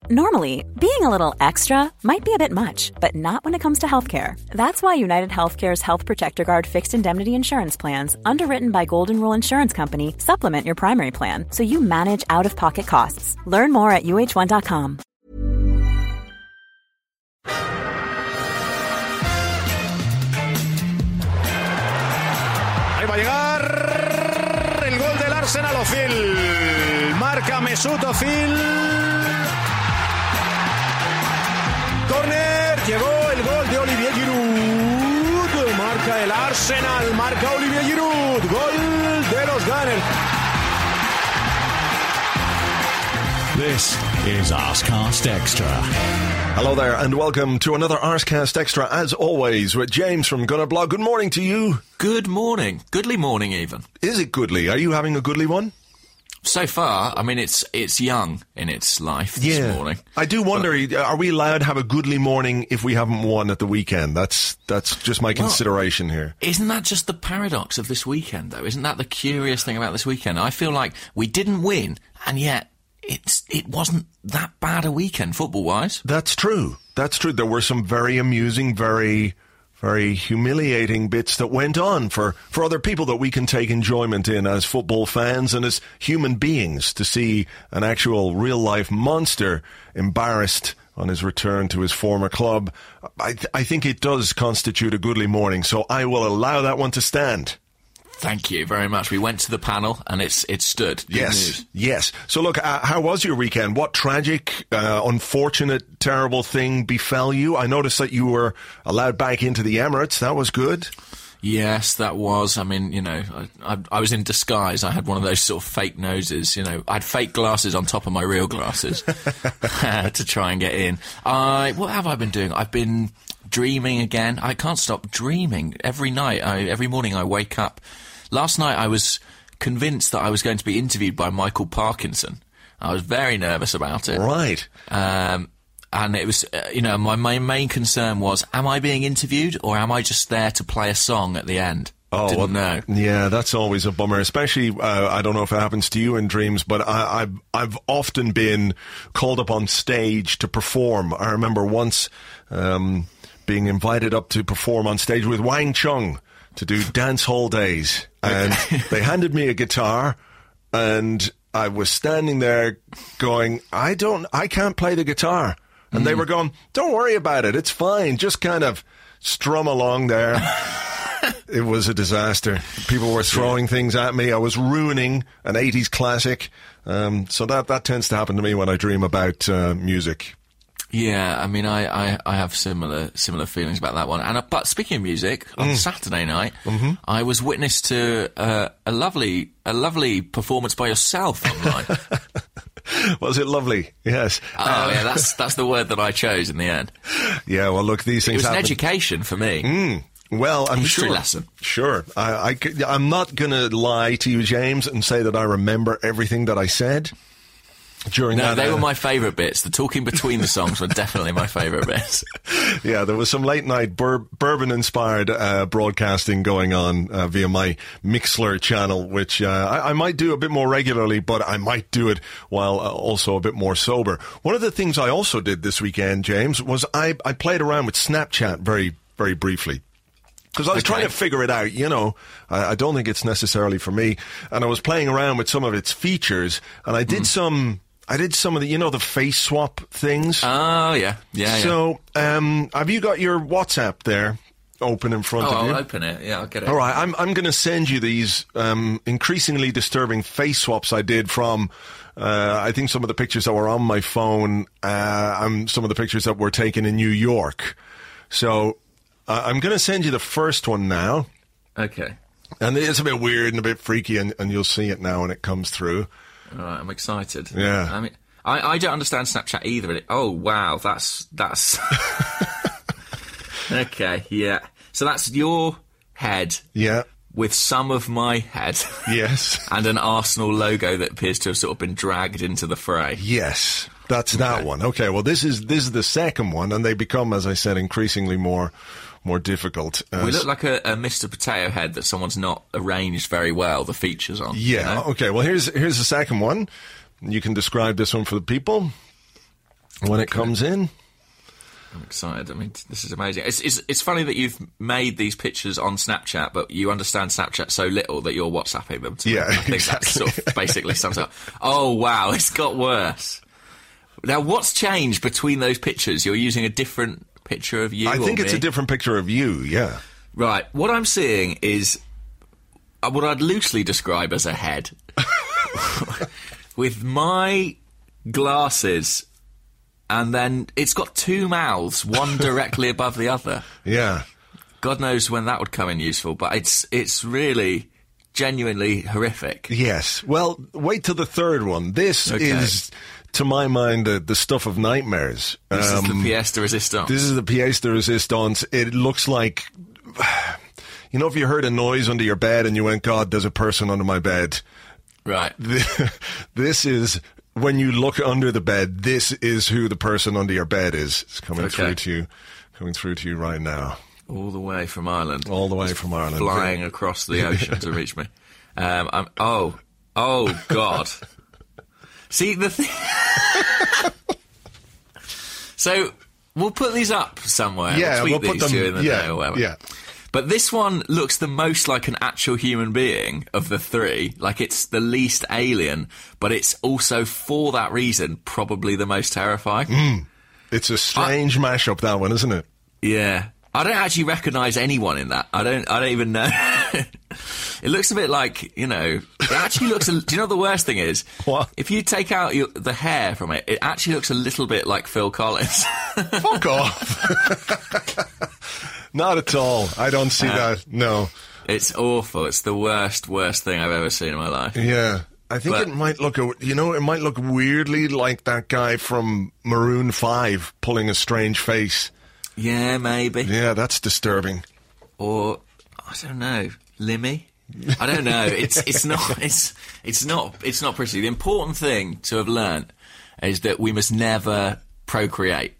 Normally, being a little extra might be a bit much, but not when it comes to healthcare. That's why United Healthcare's Health Protector Guard fixed indemnity insurance plans, underwritten by Golden Rule Insurance Company, supplement your primary plan so you manage out-of-pocket costs. Learn more at uh1.com. Ahí va a llegar el gol del Arsenal. Ozil marca Mesut Ozil. Corner, llegó el gol de Olivier Giroud, marca el Arsenal, marca Olivier Giroud, gol de los Gunners. This is Arscast Extra. Hello there and welcome to another Arscast Extra, as always, with James from Gunnerblog. Good morning to you. Good morning. Goodly morning even. Is it goodly? Are you having a goodly one? So far, I mean, it's young in its life this morning. I do wonder, are we allowed to have a goodly morning if we haven't won at the weekend? That's just my consideration here. Isn't that just the paradox of this weekend, though? Isn't that the curious thing about this weekend? I feel like we didn't win, and yet it wasn't that bad a weekend, football-wise. That's true. That's true. There were some very amusing, very humiliating bits that went on for other people that we can take enjoyment in as football fans and as human beings, to see an actual real-life monster embarrassed on his return to his former club. I think it does constitute a goodly morning, so I will allow that one to stand. Thank you very much. We went to the panel and it stood. Good news. Yes. So look, how was your weekend? What tragic, unfortunate, terrible thing befell you? I noticed that you were allowed back into the Emirates. That was good. Yes, that was. I mean, you know, I was in disguise. I had one of those sort of fake noses, you know. I had fake glasses on top of my real glasses to try and get in. What have I been doing? I've been dreaming again. I can't stop dreaming. Every night, every morning I wake up. Last night I was convinced that I was going to be interviewed by Michael Parkinson. I was very nervous about it. Right. And it was, my main concern was, am I being interviewed or am I just there to play a song at the end? Didn't know. Yeah, that's always a bummer, especially, I don't know if it happens to you in dreams, but I've often been called up on stage to perform. I remember once being invited up to perform on stage with Wang Chung to do Dance Hall Days. And they handed me a guitar and I was standing there going, I can't play the guitar. And they were going, don't worry about it. It's fine. Just kind of strum along there. It was a disaster. People were throwing things at me. I was ruining an 80s classic. So that tends to happen to me when I dream about music. Yeah, I mean, I have similar feelings about that one. But speaking of music, on Saturday night, I was witness to a lovely performance by yourself online. Was it lovely? Yes. Oh, yeah, that's the word that I chose in the end. Yeah, well, look, these things happen. It was an education for me. Well, I'm sure. History lesson. Sure. I'm not going to lie to you, James, and say that I remember everything that I said during that. No, they were my favourite bits. The talking between the songs were definitely my favourite bits. Yeah, there was some late-night bourbon-inspired broadcasting going on via my Mixlr channel, which I might do a bit more regularly, but I might do it while also a bit more sober. One of the things I also did this weekend, James, was I played around with Snapchat very, very briefly. Because I was trying to figure it out, you know. I don't think it's necessarily for me. And I was playing around with some of its features, and I did some of the, you know, the face swap things. Oh, yeah. So, have you got your WhatsApp there open in front of you? I'll open it. Yeah, I'll get it. All right, I'm going to send you these increasingly disturbing face swaps I did from, I think, some of the pictures that were on my phone, and some of the pictures that were taken in New York. So I'm going to send you the first one now. Okay. And it's a bit weird and a bit freaky, and you'll see it now when it comes through. All right, I'm excited. Yeah. I mean, I don't understand Snapchat either. Oh, wow, that's... Okay, yeah. So that's your head. Yeah. With some of my head. Yes. And an Arsenal logo that appears to have sort of been dragged into the fray. Yes. That's that one. Okay, well, this is the second one, and they become, as I said, increasingly more difficult. We look like a Mr. Potato Head that someone's not arranged very well, the features on. Yeah, you know? Okay, well, here's the second one. You can describe this one for the people. when it comes in. I'm excited. I mean, this is amazing. It's funny that you've made these pictures on Snapchat, but you understand Snapchat so little that you're WhatsApping them to me. I think exactly. That sort of basically sums up. Oh, wow, it's got worse. Now, what's changed between those pictures? You're using a different picture of you? I think it's a different picture of you, yeah. Right. What I'm seeing is what I'd loosely describe as a head. With my glasses... And then it's got two mouths, one directly above the other. Yeah. God knows when that would come in useful, but it's really genuinely horrific. Yes. Well, wait till the third one. This is, to my mind, the stuff of nightmares. This is the pièce de résistance. This is the pièce de résistance. It looks like... You know, if you heard a noise under your bed and you went, God, there's a person under my bed. Right. This is... When you look under the bed, this is who the person under your bed is. It's coming through to you right now. All the way from Ireland. All the way from Ireland. Flying across the ocean to reach me. Oh God. See, the thing... So, we'll put these up somewhere. Yeah, we'll put them during the day or whatever. Yeah. But this one looks the most like an actual human being of the three. Like, it's the least alien, but it's also, for that reason, probably the most terrifying. It's a strange mashup, that one, isn't it? Yeah. I don't actually recognise anyone in that. I don't even know. It looks a bit like, you know... It actually looks... do you know what the worst thing is? What? If you take out the hair from it, it actually looks a little bit like Phil Collins. Fuck off. Not at all. I don't see that. No. It's awful. It's the worst thing I've ever seen in my life. Yeah. I think it might look, it might look weirdly like that guy from Maroon 5 pulling a strange face. Yeah, maybe. Yeah, that's disturbing. Or, I don't know, Limmy? I don't know. It's not pretty. The important thing to have learnt is that we must never procreate.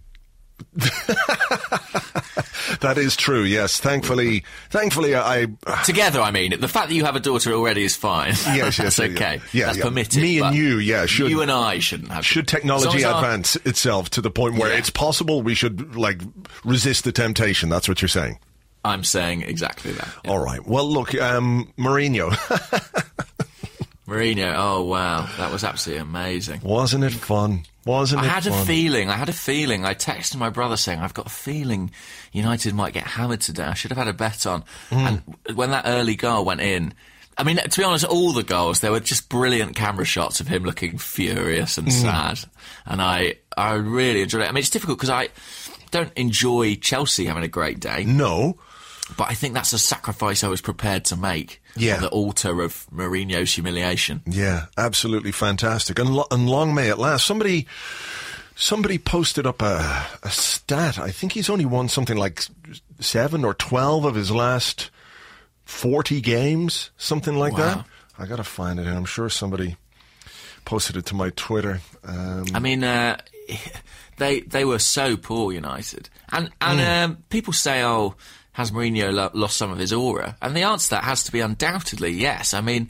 That is true, yes. Thankfully, I... Together, I mean. The fact that you have a daughter already is fine. Yes, That's okay. Yeah, That's permitted. Me and you, should... You and I shouldn't have... Should technology advance itself to the point where it's possible, we should, resist the temptation. That's what you're saying. I'm saying exactly that. Yeah. All right. Well, look, Mourinho. Mourinho, oh, wow. That was absolutely amazing. Wasn't it fun? I had a feeling. I texted my brother saying, I've got a feeling United might get hammered today. I should have had a bet on. And when that early goal went in, I mean, to be honest, all the goals, there were just brilliant camera shots of him looking furious and sad. And I really enjoyed it. I mean, it's difficult because I don't enjoy Chelsea having a great day. No. But I think that's a sacrifice I was prepared to make on the altar of Mourinho's humiliation. Yeah, absolutely fantastic. And long may it last. Somebody posted up a stat. I think he's only won something like 7 or 12 of his last 40 games, something like that. I got to find it, and I'm sure somebody posted it to my Twitter. I mean, they were so poor, United. And people say, oh... Has Mourinho lost some of his aura? And the answer to that has to be undoubtedly yes. I mean,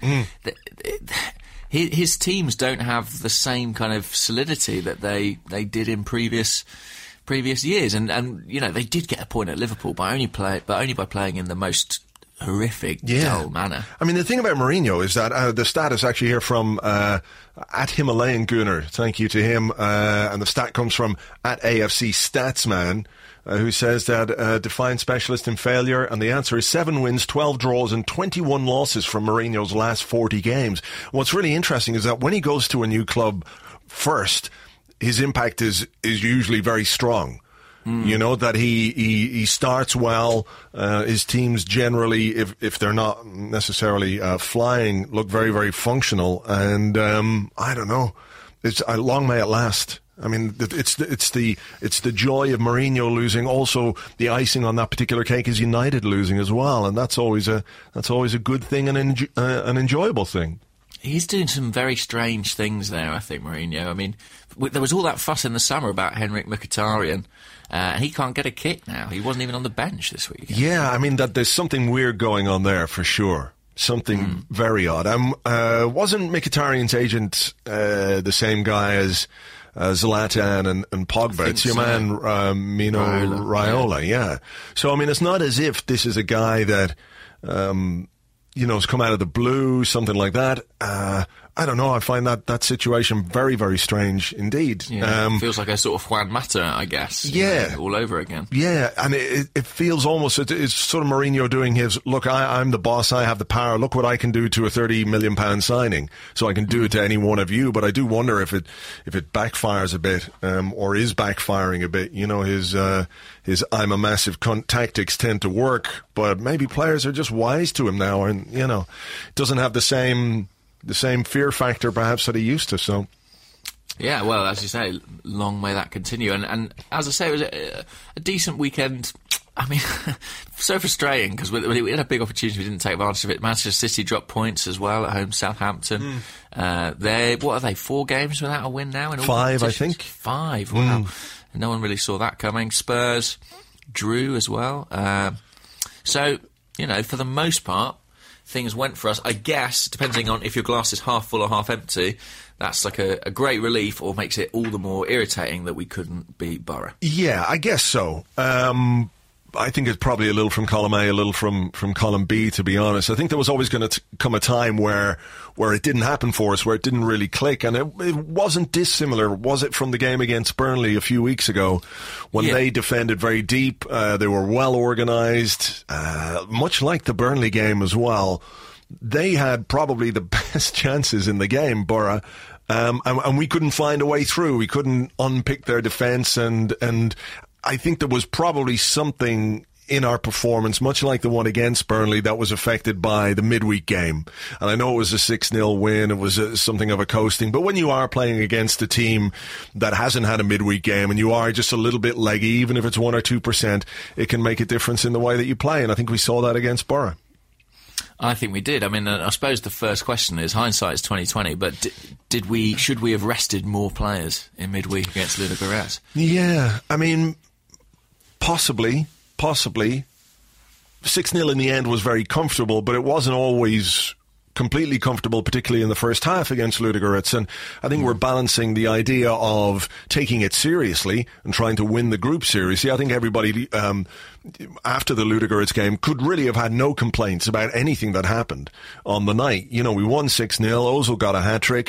his teams don't have the same kind of solidity that they did in previous years. And you know, they did get a point at Liverpool, but only by playing in the most horrific, dull manner. I mean, the thing about Mourinho is that the stat is actually here from at Himalayan Gunner. Thank you to him. And the stat comes from at AFC Statsman. Who says that define specialist in failure, and the answer is 7 wins, 12 draws, and 21 losses from Mourinho's last 40 games. What's really interesting is that when he goes to a new club first, his impact is usually very strong. You know, that he starts well. His teams generally, if they're not necessarily flying, look very, very functional. And I don't know. It's long may it last. I mean, it's the joy of Mourinho losing. Also, the icing on that particular cake is United losing as well, and that's always a good thing and an enjoyable thing. He's doing some very strange things there, I think, Mourinho. I mean, there was all that fuss in the summer about Henrik Mkhitaryan. He can't get a kick now. He wasn't even on the bench this week. Yeah, I mean, that there's something weird going on there for sure. Something very odd. Wasn't Mkhitaryan's agent the same guy as Zlatan and Pogba. It's your man, Mino Raiola, yeah. So, I mean, it's not as if this is a guy that, has come out of the blue, something like that. I don't know. I find that situation very, very strange indeed. Yeah, feels like a sort of Juan Mata, I guess. Yeah. All over again. Yeah, and it feels almost, it's sort of Mourinho doing his, look, I'm the boss, I have the power, look what I can do to a £30 million signing, so I can do it to any one of you. But I do wonder if it backfires a bit, or is backfiring a bit. His I'm a massive cunt tactics tend to work, but maybe players are just wise to him now, and, doesn't have the same fear factor perhaps that he used to. So yeah, well, as you say, long may that continue. And as I say, it was a decent weekend. I mean, so frustrating because we had a big opportunity, we didn't take advantage of it. Manchester City dropped points as well at home, Southampton. What are they, 4 games without a win now? In all 5, I think. 5, wow. No one really saw that coming. Spurs drew as well. So, for the most part, things went for us. I guess, depending on if your glass is half full or half empty, that's like a great relief, or makes it all the more irritating that we couldn't beat Borough. Yeah, I guess so. I think it's probably a little from column A, a little from column B, to be honest. I think there was always going to come a time where it didn't happen for us, where it didn't really click, and it wasn't dissimilar, was it, from the game against Burnley a few weeks ago, when they defended very deep, they were well organised, much like the Burnley game as well. They had probably the best chances in the game, Borough, and we couldn't find a way through. We couldn't unpick their defence, and I think there was probably something in our performance, much like the one against Burnley, that was affected by the midweek game. And I know it was a 6-0 win, it was something of a coasting, but when you are playing against a team that hasn't had a midweek game and you are just a little bit leggy, even if it's 1 or 2%, it can make a difference in the way that you play, and I think we saw that against Borough. I think we did. I mean, I suppose the first question is, hindsight's 2020, but should we have rested more players in midweek against Ludogorets? Yeah, I mean, Possibly. 6-0 in the end was very comfortable, but it wasn't always completely comfortable, particularly in the first half against Ludogorets. And I think we're balancing the idea of taking it seriously and trying to win the group seriously. I think everybody, after the Ludogorets game, could really have had no complaints about anything that happened on the night. We won 6-0. Ozil got a hat-trick.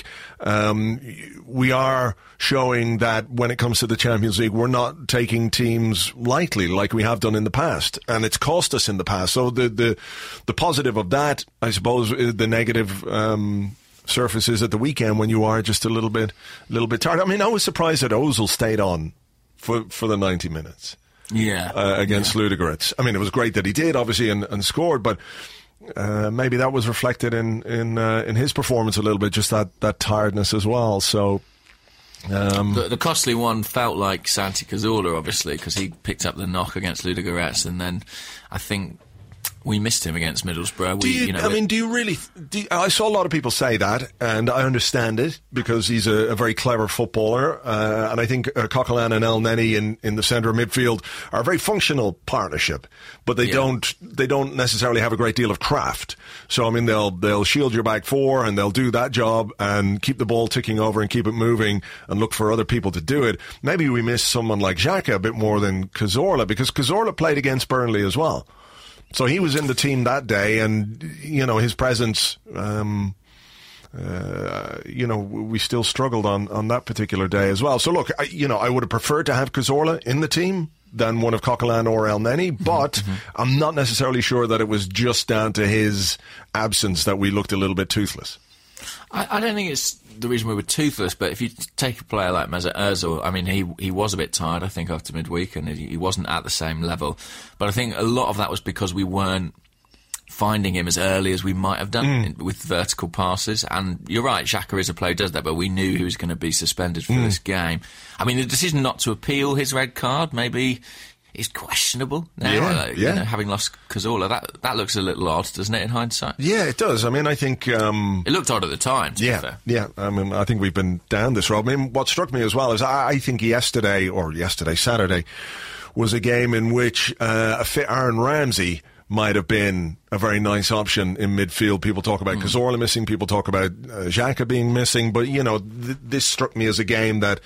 We are showing that when it comes to the Champions League, we're not taking teams lightly like we have done in the past, and it's cost us in the past. So the positive of that, I suppose, the negative surfaces at the weekend when you are just a little bit tired. I mean, I was surprised that Ozil stayed on for the 90 minutes. Against Ludogorets. I mean, it was great that he did, obviously, and scored, but maybe that was reflected in his performance a little bit, just that tiredness as well. So the costly one felt like Santi Cazorla, obviously, because he picked up the knock against Ludogorets, and then I think we missed him against Middlesbrough. Do you really? I saw a lot of people say that, and I understand it, because he's a very clever footballer, and I think Coquelin and El Neni in the centre of midfield are a very functional partnership, but they don't necessarily have a great deal of craft. So I mean, they'll shield your back four, and they'll do that job and keep the ball ticking over and keep it moving and look for other people to do it. Maybe we miss someone like Xhaka a bit more than Cazorla, because Cazorla played against Burnley as well. So he was in the team that day, and, his presence, we still struggled on that particular day as well. So look, I would have preferred to have Cazorla in the team than one of Coquelin or El Neni, but I'm not necessarily sure that it was just down to his absence that we looked a little bit toothless. I don't think it's the reason we were toothless, but if you take a player like Mesut Ozil, I mean, he was a bit tired, I think, after midweek, and he wasn't at the same level. But I think a lot of that was because we weren't finding him as early as we might have done with vertical passes. And you're right, Xhaka is a player who does that, but we knew he was going to be suspended for this game. I mean, the decision not to appeal his red card, maybe, is questionable now. Having lost Cazorla, that looks a little odd, doesn't it, in hindsight? Yeah, it does. I mean, I think it looked odd at the time, to be fair. Yeah, I mean, I think we've been down this road. I mean, what struck me as well is I think Saturday, was a game in which a fit Aaron Ramsey might have been a very nice option in midfield. People talk about Cazorla missing, people talk about Xhaka being missing, but, you know, this struck me as a game that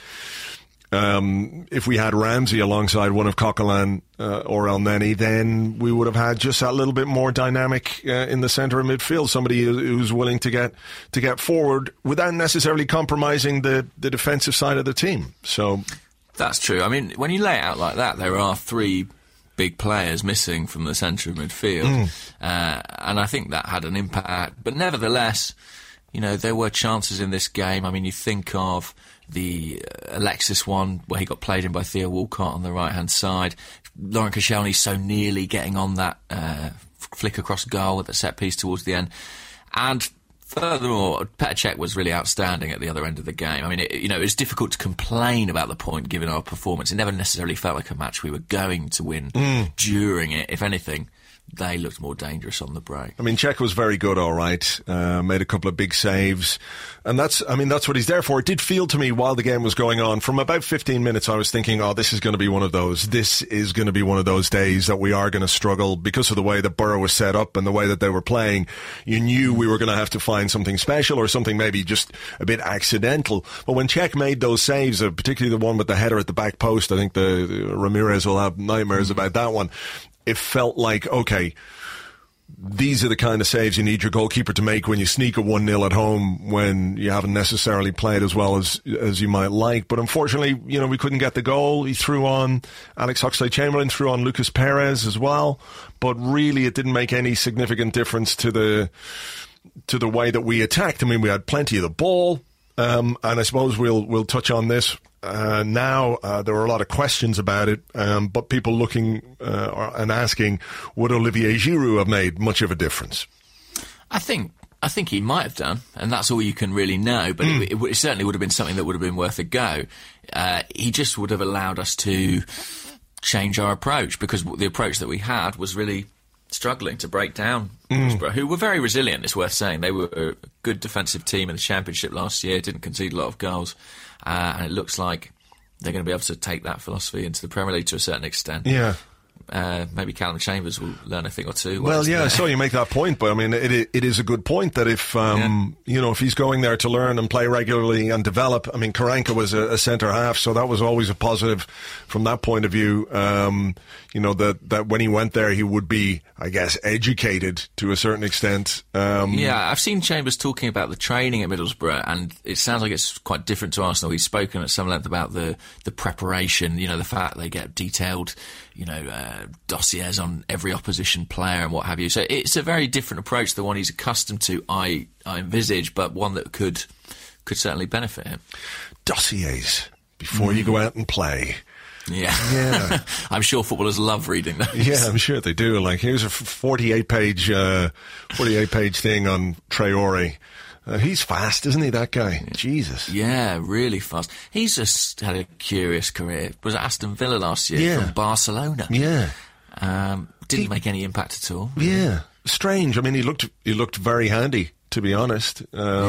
if we had Ramsey alongside one of Coquelin or Elneny, then we would have had just that little bit more dynamic in the centre of midfield, somebody who's willing to get forward without necessarily compromising the defensive side of the team. So that's true. I mean, when you lay it out like that, there are three big players missing from the centre of midfield, and I think that had an impact. But nevertheless, you know, there were chances in this game. I mean, you think of the Alexis one where he got played in by Theo Walcott on the right-hand side. Laurent Koscielny so nearly getting on that flick across goal at the set piece towards the end. And furthermore, Petr Cech was really outstanding at the other end of the game. I mean, it was difficult to complain about the point given our performance. It never necessarily felt like a match we were going to win during it. If anything, they looked more dangerous on the break. I mean, Cech was very good, all right. Made a couple of big saves. And that's what he's there for. It did feel to me while the game was going on, from about 15 minutes, I was thinking, this is going to be one of those. This is going to be one of those days that we are going to struggle because of the way that Borough was set up and the way that they were playing. You knew we were going to have to find something special or something maybe just a bit accidental. But when Cech made those saves, particularly the one with the header at the back post, I think the Ramirez will have nightmares about that one. It felt like, okay, these are the kind of saves you need your goalkeeper to make when you sneak a 1-0 at home when you haven't necessarily played as well as you might like. But unfortunately, you know, we couldn't get the goal. He threw on Alex Oxlade-Chamberlain, threw on Lucas Perez as well. But really, it didn't make any significant difference to the way that we attacked. I mean, we had plenty of the ball. And I suppose we'll touch on this now. There were a lot of questions about it, but people looking and asking, would Olivier Giroud have made much of a difference? I think he might have done, and that's all you can really know. But it certainly would have been something that would have been worth a go. He just would have allowed us to change our approach, because the approach that we had was really struggling to break down Middlesbrough, who were very resilient, it's worth saying. They were a good defensive team in the Championship last year, didn't concede a lot of goals, and it looks like they're going to be able to take that philosophy into the Premier League to a certain extent. Yeah. Maybe Callum Chambers will learn a thing or two. Well, yeah, I saw you make that point, but I mean, it is a good point that if if he's going there to learn and play regularly and develop. I mean, Karanka was a centre half, so that was always a positive from that point of view. That when he went there, he would be, I guess, educated to a certain extent. I've seen Chambers talking about the training at Middlesbrough, and it sounds like it's quite different to Arsenal. He's spoken at some length about the preparation, the fact they get detailed, dossiers on every opposition player and what have you. So it's a very different approach to the one he's accustomed to, I envisage, but one that could certainly benefit him. Dossiers before you go out and play. Yeah. I'm sure footballers love reading those. Yeah, I'm sure they do. Like, here's a 48-page thing on Traore. He's fast, isn't he, that guy? Jesus. Yeah, really fast. He's just had a curious career. Was at Aston Villa last year from Barcelona. Yeah. Didn't make any impact at all. Yeah. Strange. I mean, he looked very handy, to be honest.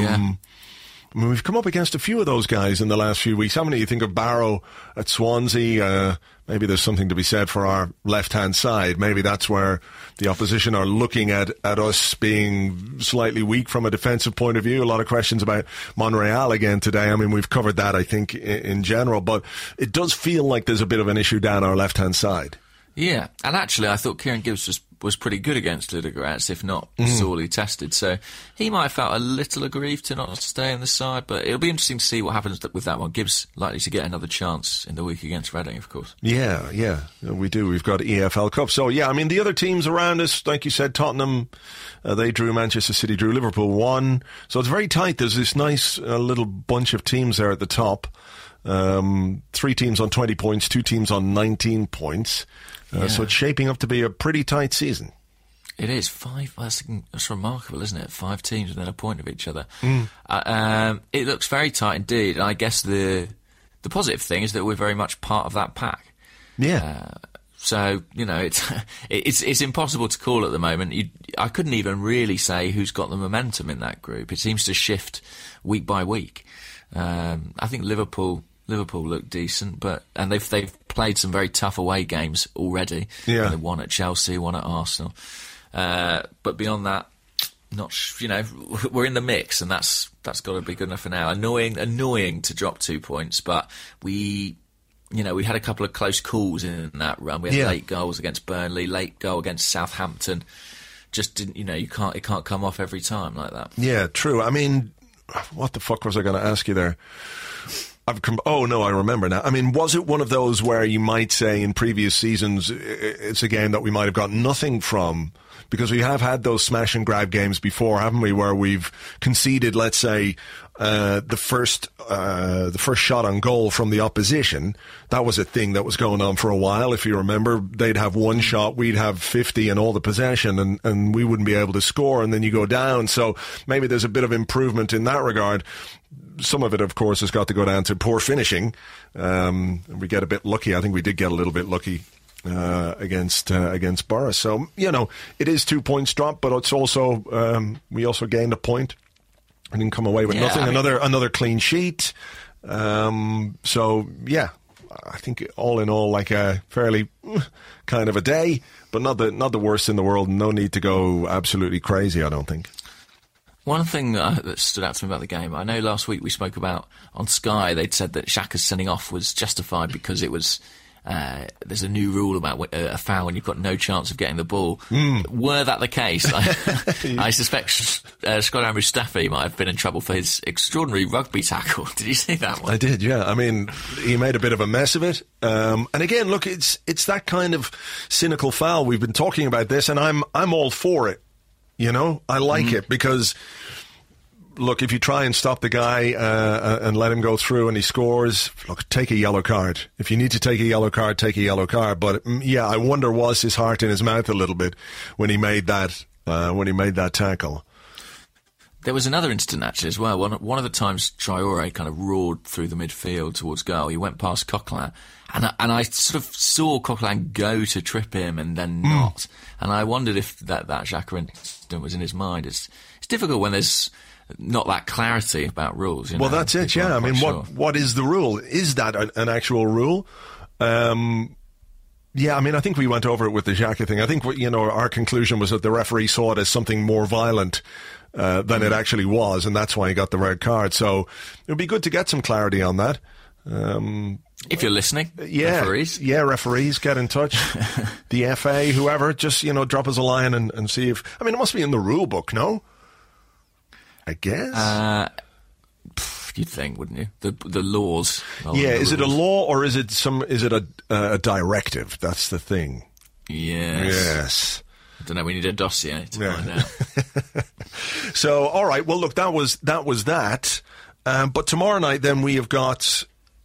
I mean, we've come up against a few of those guys in the last few weeks. How many do you think of Barrow at Swansea? Maybe there's something to be said for our left-hand side. Maybe that's where the opposition are looking at us being slightly weak from a defensive point of view. A lot of questions about Monreal again today. I mean, we've covered that, I think, in general. But it does feel like there's a bit of an issue down our left-hand side. Yeah, and actually I thought Kieran Gibbs was pretty good against Ludogorets, if not sorely tested. So he might have felt a little aggrieved to not stay in the side, but it'll be interesting to see what happens with that one. Gibbs likely to get another chance in the week against Reading, of course. Yeah, we do. We've got EFL Cup. So, yeah, I mean, the other teams around us, like you said, Tottenham, they drew, Manchester City drew, Liverpool won. So it's very tight. There's this nice little bunch of teams there at the top. 3 teams on 20 points, 2 teams on 19 points. So it's shaping up to be a pretty tight season. It is. 5. That's remarkable, isn't it? 5 teams within a point of each other. It looks very tight indeed. And I guess the positive thing is that we're very much part of that pack. Yeah. So, it's impossible to call at the moment. I couldn't even really say who's got the momentum in that group. It seems to shift week by week. I think Liverpool look decent, and they've played some very tough away games already. Yeah. One at Chelsea, one at Arsenal. But beyond that, we're in the mix, and that's got to be good enough for now. Annoying to drop 2 points, but we had a couple of close calls in that run. We had late goals against Burnley, late goal against Southampton. Just didn't, it can't come off every time like that. Yeah, true. I mean, what the fuck was I going to ask you there? I remember now. I mean, was it one of those where you might say in previous seasons it's a game that we might have got nothing from? Because we have had those smash and grab games before, haven't we, where we've conceded, let's say, the first shot on goal from the opposition. That was a thing that was going on for a while. If you remember, they'd have one shot, we'd have 50 and all the possession, and we wouldn't be able to score, and then you go down. So maybe there's a bit of improvement in that regard. Some of it, of course, has got to go down to poor finishing. We get a bit lucky. I think we did get a little bit lucky against Borough. So, it is 2 points dropped, but it's also we also gained a point. I didn't come away with nothing. Another clean sheet. So, yeah, I think all in all, like a fairly kind of a day, but not the worst in the world. No need to go absolutely crazy, I don't think. One thing that stood out to me about the game, I know last week we spoke about on Sky, they'd said that Xhaka's sending off was justified because it was there's a new rule about a foul when you've got no chance of getting the ball. Were that the case, I suspect Scott Mustafi might have been in trouble for his extraordinary rugby tackle. Did you see that one? I did, yeah. I mean, he made a bit of a mess of it. And again, look, it's that kind of cynical foul. We've been talking about this, and I'm all for it. I like it because, look, if you try and stop the guy and let him go through and he scores, look, take a yellow card. If you need to take a yellow card, take a yellow card. But yeah, I wonder, was his heart in his mouth a little bit when he made that tackle? There was another incident actually as well. One of the times Traore kind of roared through the midfield towards goal. He went past Coquelin, and I sort of saw Coquelin go to trip him and then not. And I wondered if that Xhaka incident was in his mind. It's difficult when there's not that clarity about rules. Well, that's it. Yeah, I mean, what is the rule? Is that an actual rule? Yeah, I mean, I think we went over it with the Xhaka thing. I think our conclusion was that the referee saw it as something more violent than it actually was, and that's why he got the red card. So it would be good to get some clarity on that. If you're listening, referees. Yeah, referees, get in touch. The FA, whoever, just, drop us a line and see if... I mean, it must be in the rule book, no? I guess. You'd think, wouldn't you? The laws. Yeah, is it a law or is it a directive? That's the thing. Yes. I don't know. We need a dossier to find out. So, all right. Well, look, that was that. But tomorrow night, then we have got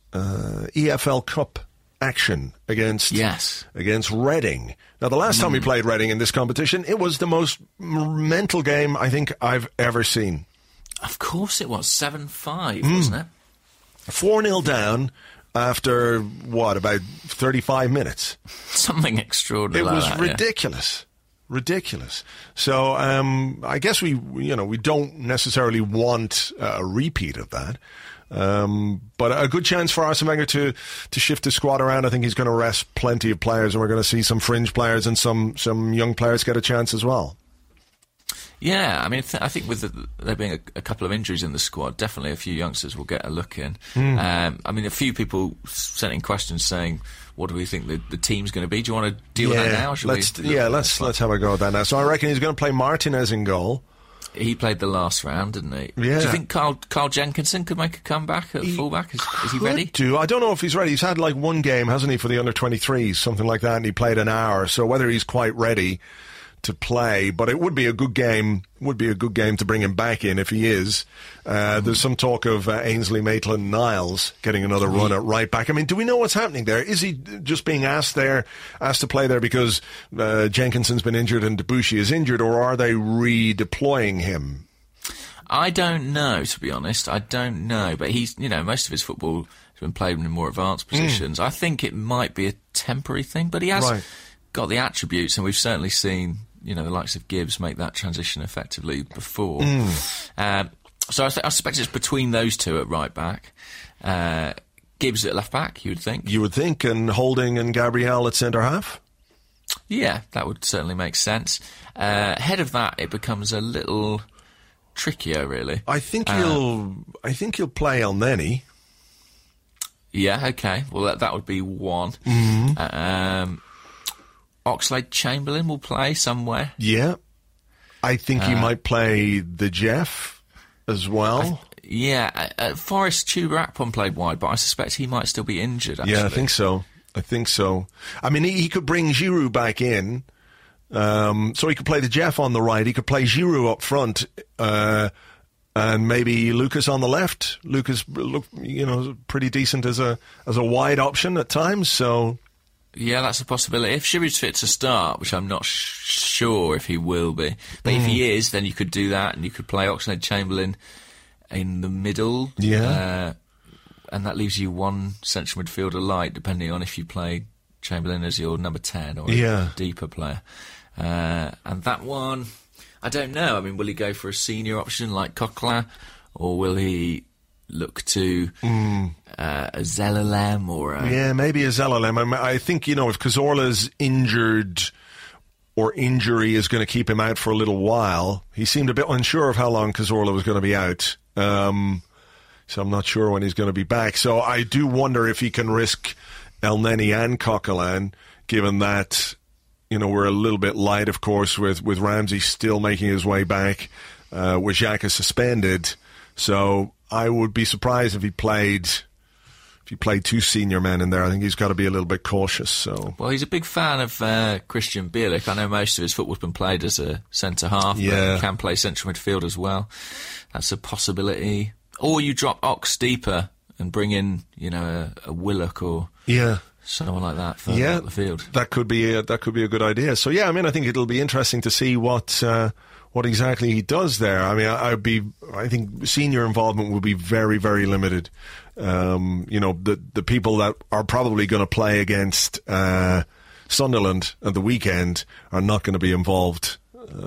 EFL Cup action against Reading. Now, the last time we played Reading in this competition, it was the most mental game I think I've ever seen. Of course it was. 7-5, wasn't it? 4-0 down after, about 35 minutes? Something extraordinary. It was ridiculous. Ridiculous. So I guess we don't necessarily want a repeat of that. But a good chance for Arsene Wenger to shift the squad around. I think he's going to rest plenty of players, and we're going to see some fringe players and some young players get a chance as well. Yeah, I mean, I think with there being a couple of injuries in the squad, definitely a few youngsters will get a look in. I mean, a few people sent in questions saying, what do we think the team's going to be? Do you want to deal with that now? Let's have a go at that now. So I reckon he's going to play Martinez in goal. He played the last round, didn't he? Yeah. Do you think Carl Jenkinson could make a comeback at fullback? Is he ready? I don't know if he's ready. He's had like one game, hasn't he, for the under-23s, something like that, and he played an hour. So whether he's quite ready to play, but it would be a good game. To bring him back in if he is. There's some talk of Ainsley Maitland-Niles getting another run at right back. I mean, do we know what's happening there? Is he just being asked to play there because Jenkinson's been injured and Debuchy is injured, or are they redeploying him? I don't know, to be honest. I don't know, but he's most of his football has been played in more advanced positions. I think it might be a temporary thing, but he has got the attributes, and we've certainly seen the likes of Gibbs make that transition effectively before. So I suspect it's between those two at right back. Gibbs at left back, you would think. You would think, and Holding and Gabriel at centre half. Yeah, that would certainly make sense. Ahead of that, it becomes a little trickier, really. I think he'll play Elneny. Yeah, okay. Well, that would be one. Mm-hmm. Oxlade-Chamberlain will play somewhere. Yeah. I think he might play the Jeff as well. Forrest Chuba-Akpom played wide, but I suspect he might still be injured, actually. Yeah, I think so. I mean, he could bring Giroud back in, so he could play the Jeff on the right, he could play Giroud up front, and maybe Lucas on the left. Lucas looked, pretty decent as a wide option at times, so... Yeah, that's a possibility. If Giroud's fit to start, which I'm not sure if he will be, but if he is, then you could do that, and you could play Oxlade-Chamberlain in the middle. Yeah. And that leaves you one central midfielder light, depending on if you play Chamberlain as your number 10 or a deeper player. And that one, I don't know. I mean, will he go for a senior option like Coquelin, or will he look to a Zelalem or a... Yeah, maybe a Zelalem. I think, if Cazorla's injured or injury is going to keep him out for a little while, he seemed a bit unsure of how long Cazorla was going to be out. So I'm not sure when he's going to be back. So I do wonder if he can risk Elneny and Coquelin, given that, we're a little bit light, of course, with Ramsey still making his way back, with Xhaka suspended. So I would be surprised if he played two senior men in there. I think he's got to be a little bit cautious. So, well, he's a big fan of Christian Bielik. I know most of his football's been played as a centre half, but he can play central midfield as well. That's a possibility. Or you drop Ox deeper and bring in, a Willock or someone like that further up the field. That could be a good idea. So I think it'll be interesting to see what exactly he does there. I mean, I think senior involvement will be very, very limited. The people that are probably going to play against Sunderland at the weekend are not going to be involved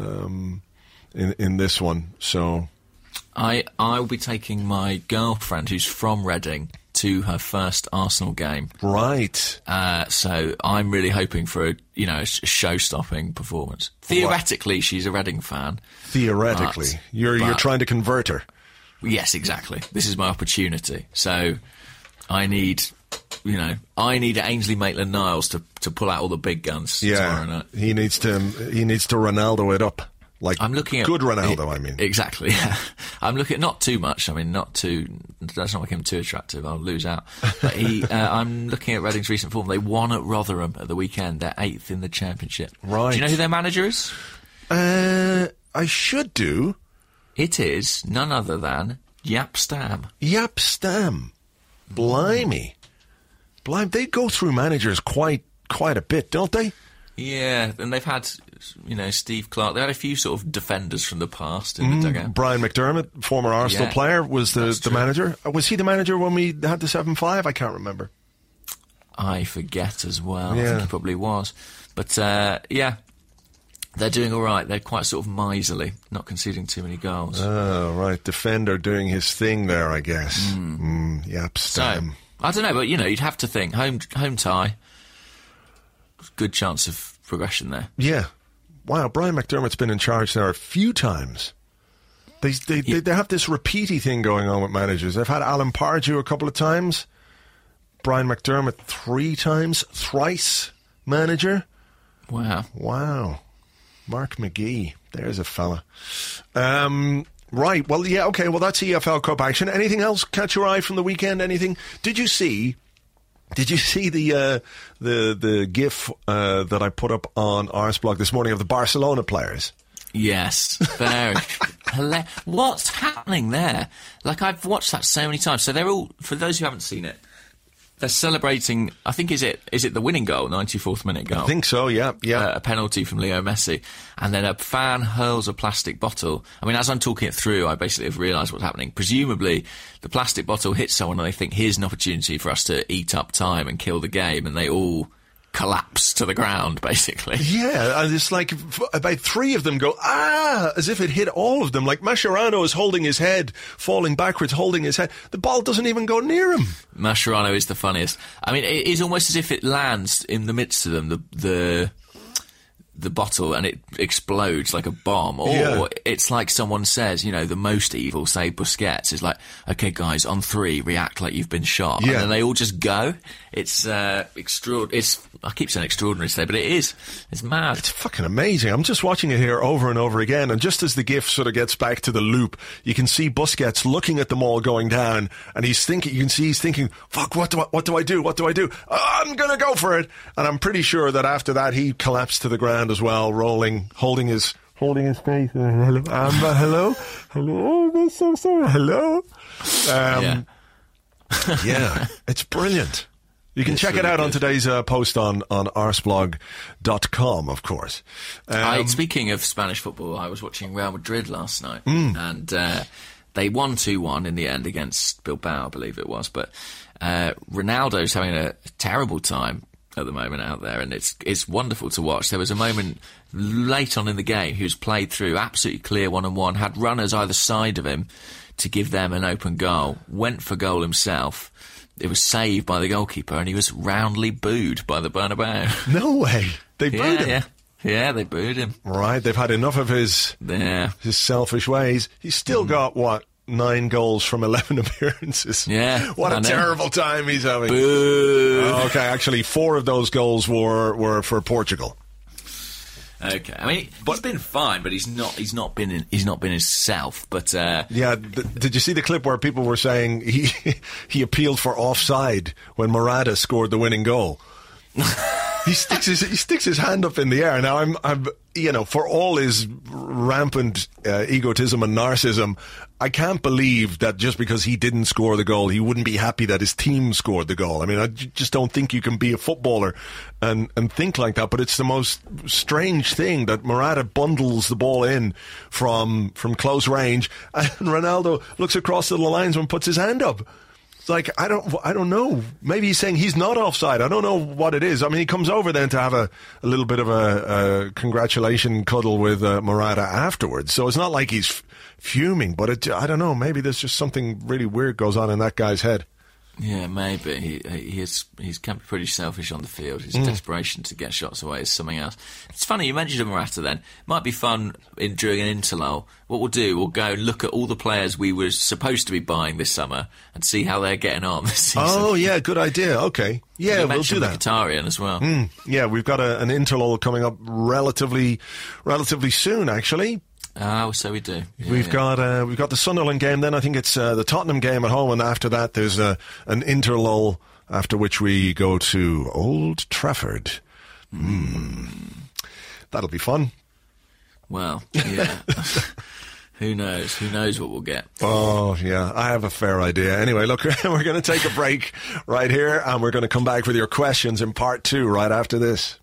in this one. So I'll be taking my girlfriend, who's from Reading, to her first Arsenal game. Right. So I'm really hoping for a show-stopping performance. Theoretically, she's a Reading fan. Theoretically, you're trying to convert her. Yes, exactly. This is my opportunity. So I need Ainsley Maitland-Niles to pull out all the big guns tomorrow night. He needs to Ronaldo it up. Like, I'm looking at good Ronaldo, I mean. Exactly, yeah. I'm looking at not too much. I mean, that's not make him too attractive. I'll lose out. But I'm looking at Reading's recent form. They won at Rotherham at the weekend. They're 8th in the Championship. Right. Do you know who their manager is? I should do. It is none other than Jaap Stam. Jaap Stam. Blimey. They go through managers quite a bit, don't they? Yeah, and they've had, Steve Clarke. They had a few sort of defenders from the past in the dugout. Brian McDermott, former Arsenal player, was the manager. Was he the manager when we had the 7-5? I can't remember. I forget as well. Yeah. I think he probably was. But, they're doing all right. They're quite sort of miserly, not conceding too many goals. Oh, right. Defender doing his thing there, I guess. Jaap Stam. So, I don't know, but, you'd have to think. Home tie. Good chance of progression there. Yeah. Wow, Brian McDermott's been in charge there a few times. They have this repeaty thing going on with managers. They've had Alan Pardew a couple of times. Brian McDermott 3 times. Thrice manager. Wow. Mark McGee. There's a fella. Right. Well, yeah, okay. Well, that's EFL Cup action. Anything else catch your eye from the weekend? Anything? Did you see the GIF that I put up on Arsblog this morning of the Barcelona players? Yes, very hilarious. What's happening there? Like, I've watched that so many times. So they're all, for those who haven't seen it, they're celebrating, I think, is it the winning goal, 94th minute goal? I think so, yeah. A penalty from Leo Messi. And then a fan hurls a plastic bottle. I mean, as I'm talking it through, I basically have realised what's happening. Presumably, the plastic bottle hits someone and they think, here's an opportunity for us to eat up time and kill the game. And they all collapse to the ground, basically. Yeah, and it's like about 3 of them go, as if it hit all of them. Like Mascherano is holding his head, falling backwards, holding his head. The ball doesn't even go near him. Mascherano is the funniest. I mean, it is almost as if it lands in the midst of them, the bottle, and it explodes like a bomb. Or it's like someone says, you know, the most evil, say Busquets, is like, okay, guys, on 3, react like you've been shot. Yeah. And then they all just go. It's extraordinary. I keep saying extraordinary today, but it is. It's mad. It's fucking amazing. I'm just watching it here over and over again, and just as the GIF sort of gets back to the loop, you can see Busquets looking at them all going down, and he's thinking, fuck, what do I do? What do I do? I'm gonna go for it. And I'm pretty sure that after that, he collapsed to the ground as well, rolling, holding his face. Hello, hello. Oh, I'm so sorry. Hello. Yeah, it's brilliant. You can check it out on today's post on arsblog.com, of course. Speaking of Spanish football, I was watching Real Madrid last night, and they won 2-1 in the end against Bilbao, I believe it was. But Ronaldo's having a terrible time at the moment out there, and it's wonderful to watch. There was a moment late on in the game, he was played through, absolutely clear one-on-one, had runners either side of him to give them an open goal, went for goal himself. It was saved by the goalkeeper, and he was roundly booed by the Bernabeu. No way. They booed him. Yeah, they booed him. Right, they've had enough of his selfish ways. He's still got, 9 goals from 11 appearances. Yeah. What a terrible time he's having. Boo. Okay, actually 4 of those goals were for Portugal. Okay, I mean, he's been fine, but he's not been himself. But did you see the clip where people were saying he appealed for offside when Morata scored the winning goal? He sticks his hand up in the air. Now I'm for all his rampant egotism and narcissism, I can't believe that just because he didn't score the goal, he wouldn't be happy that his team scored the goal. I mean, I just don't think you can be a footballer and think like that. But it's the most strange thing that Morata bundles the ball in from close range, and Ronaldo looks across to the lines and puts his hand up. Like, I don't know. Maybe he's saying he's not offside. I don't know what it is. I mean, he comes over then to have a little bit of a congratulation cuddle with Morata afterwards. So it's not like he's fuming, but I don't know. Maybe there's just something really weird goes on in that guy's head. Yeah, maybe. He's can be pretty selfish on the field. His desperation to get shots away is something else. It's funny, you mentioned Morata then. Might be fun during an interlull. What we'll do, we'll go and look at all the players we were supposed to be buying this summer and see how they're getting on this season. Oh, yeah, good idea. Okay. Yeah, we'll do that. Mkhitaryan as well. Yeah, we've got an interlull coming up relatively soon, actually. So we do. Yeah, we've got the Sunderland game. Then I think it's the Tottenham game at home, and after that there's an interlull. After which we go to Old Trafford. That'll be fun. Well, yeah. Who knows? Who knows what we'll get? Oh, yeah. I have a fair idea. Anyway, look, we're going to take a break right here, and we're going to come back with your questions in part 2 right after this.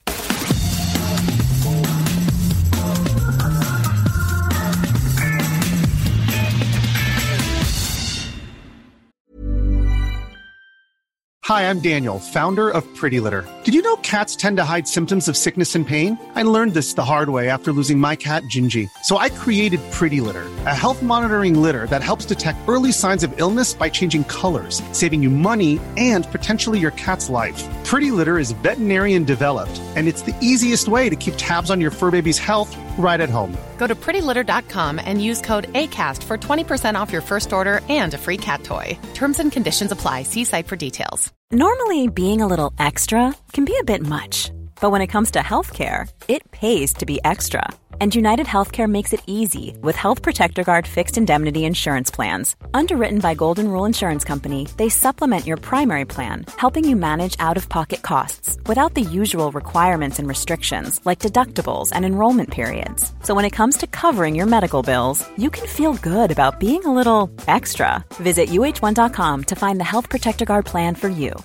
Hi, I'm Daniel, founder of Pretty Litter. Did you know cats tend to hide symptoms of sickness and pain? I learned this the hard way after losing my cat, Gingy. So I created Pretty Litter, a health monitoring litter that helps detect early signs of illness by changing colors, saving you money and potentially your cat's life. Pretty Litter is veterinarian developed, and it's the easiest way to keep tabs on your fur baby's health right at home. Go to prettylitter.com and use code ACAST for 20% off your first order and a free cat toy. Terms and conditions apply. See site for details. Normally, being a little extra can be a bit much. But when it comes to healthcare, it pays to be extra. And United Healthcare makes it easy with Health Protector Guard fixed indemnity insurance plans. Underwritten by Golden Rule Insurance Company, they supplement your primary plan, helping you manage out-of-pocket costs without the usual requirements and restrictions like deductibles and enrollment periods. So when it comes to covering your medical bills, you can feel good about being a little extra. Visit uh1.com to find the Health Protector Guard plan for you.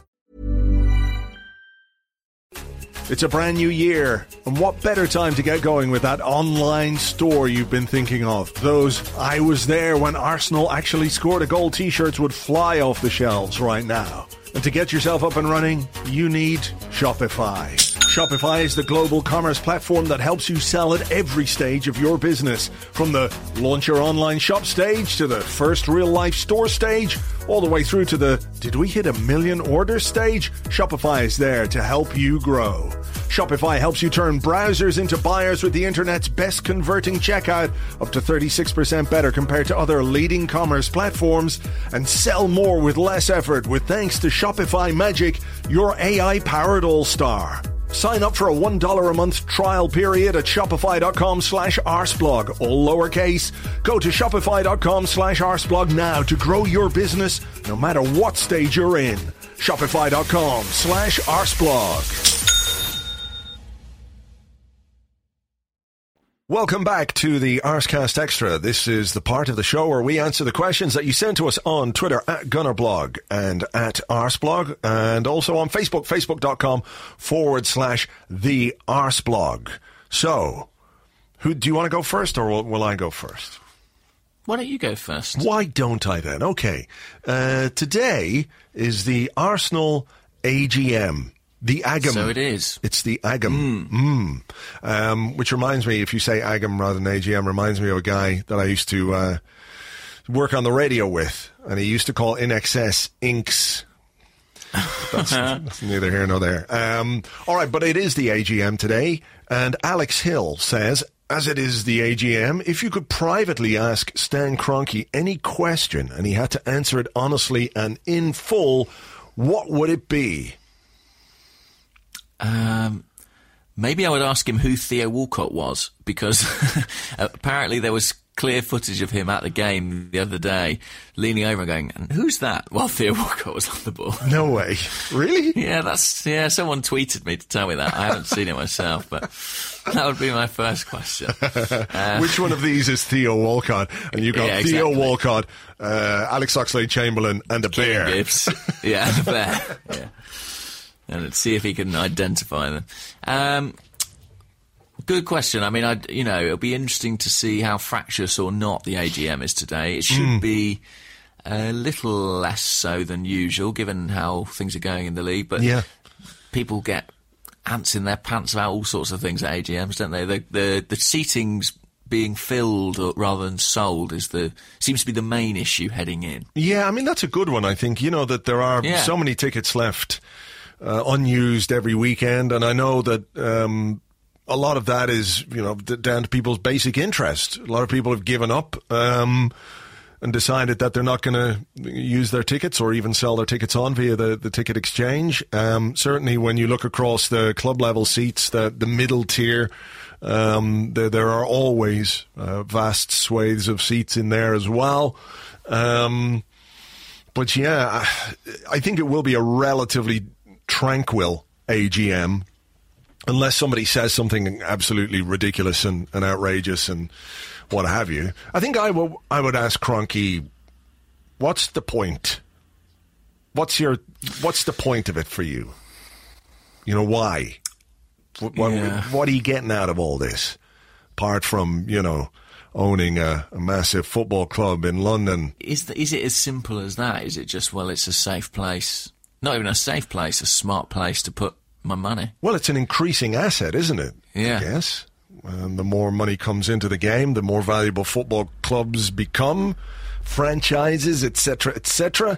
It's a brand new year, and what better time to get going with that online store you've been thinking of? Those I was there when Arsenal actually scored a goal t-shirts would fly off the shelves right now. And to get yourself up and running, you need Shopify. Shopify is the global commerce platform that helps you sell at every stage of your business. From the launch your online shop stage to the first real-life store stage, all the way through to the did we hit 1 million orders stage? Shopify is there to help you grow. Shopify helps you turn browsers into buyers with the internet's best converting checkout, up to 36% better compared to other leading commerce platforms, and sell more with less effort with thanks to Shopify Magic, your AI-powered all-star. Sign up for a $1 a month trial period at shopify.com/arseblog, all lowercase. Go to shopify.com/arseblog now to grow your business no matter what stage you're in. Shopify.com/arseblog. Welcome back to the Arsecast Extra. This is the part of the show where we answer the questions that you send to us on Twitter at Gunnerblog and at Arseblog, and also on Facebook, facebook.com/the Arseblog. So, do you want to go first, or will I go first? Why don't you go first? Why don't I then? Okay. Today is the Arsenal AGM. The AGM. So it is. It's the AGM. Which reminds me, if you say AGM rather than AGM, reminds me of a guy that I used to work on the radio with, and he used to call In Excess Inks. That's neither here nor there. All right, but it is the AGM today, and Alex Hill says, as it is the AGM, if you could privately ask Stan Kroenke any question and he had to answer it honestly and in full, what would it be? Maybe I would ask him who Theo Walcott was, because apparently there was clear footage of him at the game the other day, leaning over and going, "And who's that?" while Theo Walcott was on the ball. No way. Really? Yeah, someone tweeted me to tell me that. I haven't seen it myself, but that would be my first question. Which one of these is Theo Walcott? And you've got Theo Walcott, Alex Oxlade-Chamberlain, and a bear. Gibbs. Yeah, and a bear. Yeah. And let's see if he can identify them. Good question. I mean, it'll be interesting to see how fractious or not the AGM is today. It should be a little less so than usual, given how things are going in the league. But people get ants in their pants about all sorts of things at AGMs, don't they? The seating's being filled rather than sold seems to be the main issue heading in. Yeah, I mean, that's a good one, I think. You know, that there are so many tickets left unused every weekend, and I know that a lot of that is, down to people's basic interest. A lot of people have given up and decided that they're not going to use their tickets or even sell their tickets on via the ticket exchange. Certainly when you look across the club level seats, the middle tier, there are always vast swathes of seats in there as well. But yeah, I think it will be a relatively tranquil AGM, unless somebody says something absolutely ridiculous and outrageous and what have you. I think I would ask Kroenke, what's the point? What's the point of it for you? Why? What are you getting out of all this? Apart from, owning a massive football club in London. Is it as simple as that? Is it just, it's a safe place? Not even a safe place, a smart place to put my money. Well, it's an increasing asset, isn't it? Yeah. I guess. The more money comes into the game, the more valuable football clubs become, franchises, etc., etc.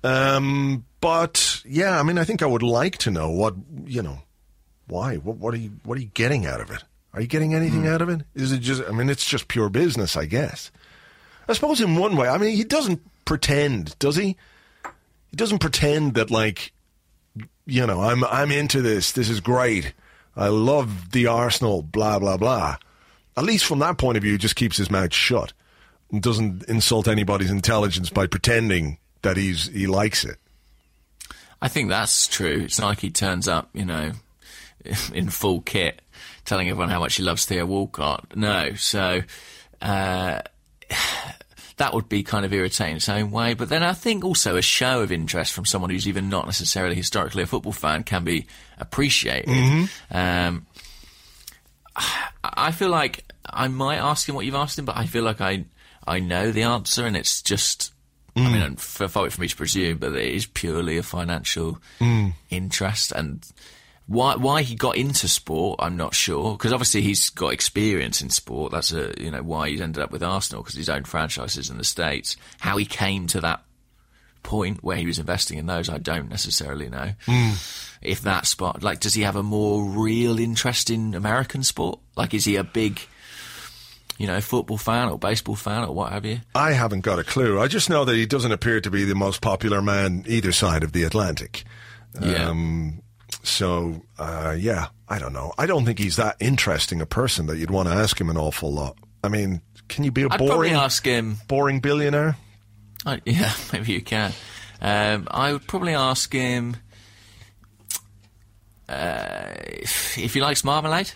But yeah, I mean, I think I would like to know why? What are you getting out of it? Are you getting anything out of it? Is it just? I mean, it's just pure business, I guess. I suppose in one way. I mean, he doesn't pretend, does he? He doesn't pretend that, I'm into this. This is great. I love the Arsenal, blah, blah, blah. At least from that point of view, he just keeps his mouth shut and doesn't insult anybody's intelligence by pretending that he likes it. I think that's true. It's not like he turns up, in full kit telling everyone how much he loves Theo Walcott. No, so that would be kind of irritating in its own way. But then I think also a show of interest from someone who's even not necessarily historically a football fan can be appreciated. Mm-hmm. I feel like I might ask him what you've asked him, but I feel like I know the answer, and it's just, I mean, for me to presume, but it is purely a financial interest, and Why he got into sport, I'm not sure. Because obviously he's got experience in sport. That's why he's ended up with Arsenal, because his own franchises in the States. How he came to that point where he was investing in those, I don't necessarily know. If that spot, like, does he have a more real interest in American sport? Like, is he a big, football fan or baseball fan or what have you? I haven't got a clue. I just know that he doesn't appear to be the most popular man either side of the Atlantic. Yeah. I don't know. I don't think he's that interesting a person that you'd want to ask him an awful lot. I mean, can you be I'd probably ask him, boring billionaire? Yeah, maybe you can. I would probably ask him if he likes marmalade.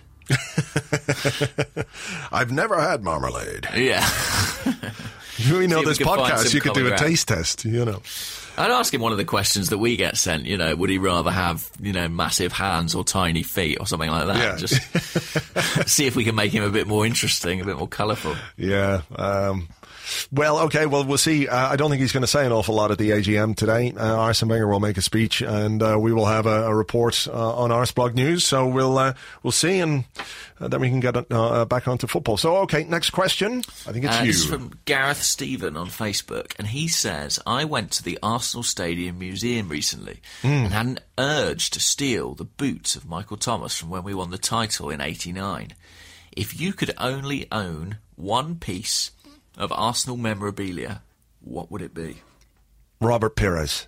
I've never had marmalade. Yeah. You know, this podcast, you could do a taste test, I'd ask him one of the questions that we get sent, would he rather have, massive hands or tiny feet or something like that? Yeah. Just see if we can make him a bit more interesting, a bit more colourful. Yeah. Well, okay, we'll see. I don't think he's going to say an awful lot at the AGM today. Arsene Wenger will make a speech, and we will have a report on Arsblog News. So we'll see, and then we can get back onto football. So, okay, next question. I think it's you. This is from Gareth Stephen on Facebook, and he says, I went to the Arsenal Stadium Museum recently and had an urge to steal the boots of Michael Thomas from when we won the title in '89. If you could only own one piece of Arsenal memorabilia, what would it be? Robert Pires.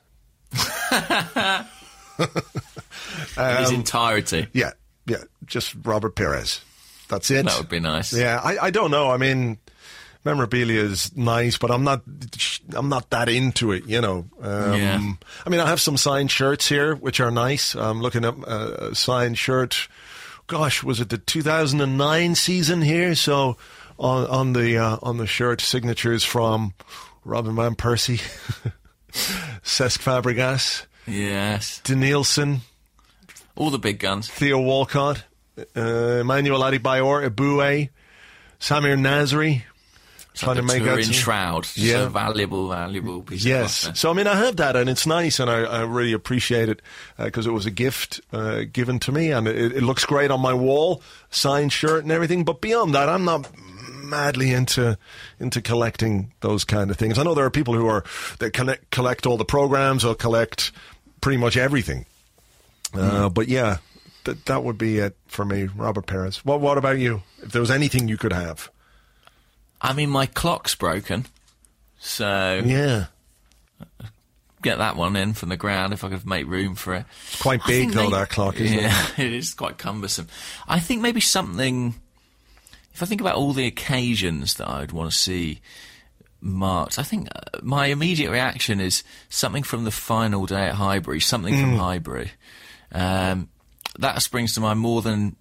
In his entirety? Yeah, just Robert Pires. That's it. That would be nice. Yeah, I don't know. I mean, memorabilia is nice, but I'm not that into it, Yeah. I mean, I have some signed shirts here, which are nice. I'm looking at a signed shirt. Gosh, was it the 2009 season here? So on the shirt, signatures from Robin Van Persie, Cesc Fabregas, yes, Denilson, all the big guns, Theo Walcott, Emmanuel Adebayor, Eboué, Samir Nasri. Trying to make out in shroud. Yeah. So valuable piece of cloth. So, I mean, I have that, and it's nice, and I really appreciate it, because it was a gift given to me, and it looks great on my wall, signed shirt and everything. But beyond that, I'm not madly into collecting those kind of things. I know there are people that collect all the programs or collect pretty much everything. But yeah, that would be it for me, Robert Pires. What about you? If there was anything you could have? I mean, my clock's broken, so yeah, get that one in from the ground if I could make room for it. It's quite big, though, that clock, isn't it? Yeah, it is quite cumbersome. I think maybe something, if I think about all the occasions that I'd want to see marked, I think my immediate reaction is something from the final day at Highbury, something from Highbury. That springs to mind more than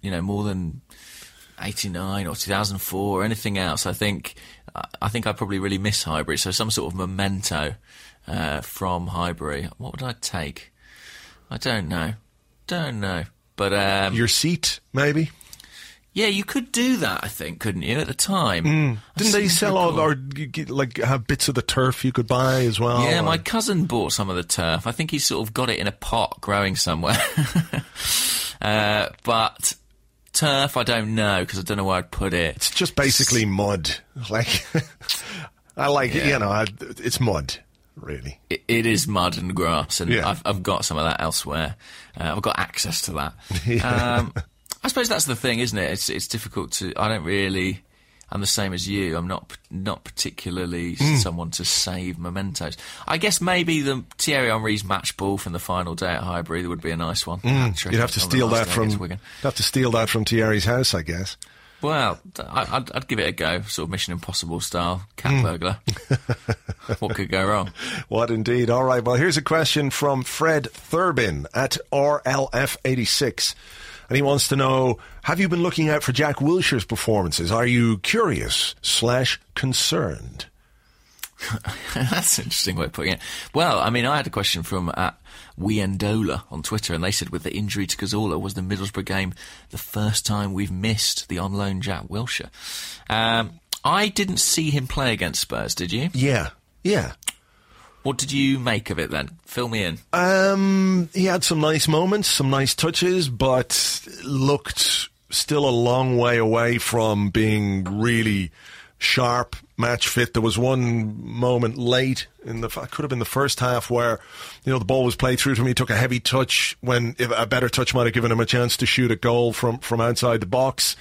89 or 2004 or anything else. I think I probably really miss Highbury. So some sort of memento from Highbury. What would I take? I don't know. But your seat, maybe. Yeah, you could do that. I think, couldn't you? At the time, didn't they sell all, or like have bits of the turf you could buy as well? Yeah, my cousin bought some of the turf. I think he's sort of got it in a pot growing somewhere. But turf, I don't know, because I don't know where I'd put it. It's just basically mud. Like, I like it, it's mud, really. It is mud and grass, and I've got some of that elsewhere. I've got access to that. Yeah. I suppose that's the thing, isn't it? It's difficult to. I'm the same as you. I'm not particularly someone to save mementos. I guess maybe the Thierry Henry's match ball from the final day at Highbury would be a nice one. You'd have to steal that from Thierry's house, I guess. Well, I'd give it a go, sort of Mission Impossible style, cat burglar. What could go wrong? What indeed. All right, well, here's a question from Fred Thurbin at RLF86. And he wants to know, have you been looking out for Jack Wilshere's performances? Are you curious/concerned? That's an interesting way of putting it. Well, I mean, I had a question from Wiendola on Twitter, and they said with the injury to Cazorla, was the Middlesbrough game the first time we've missed the on-loan Jack Wilshere? I didn't see him play against Spurs, did you? Yeah. What did you make of it then? Fill me in. He had some nice moments, some nice touches, but looked still a long way away from being really sharp, match fit. There was one moment late could have been the first half where, the ball was played through to him. He took a heavy touch when if a better touch might have given him a chance to shoot a goal from outside the box.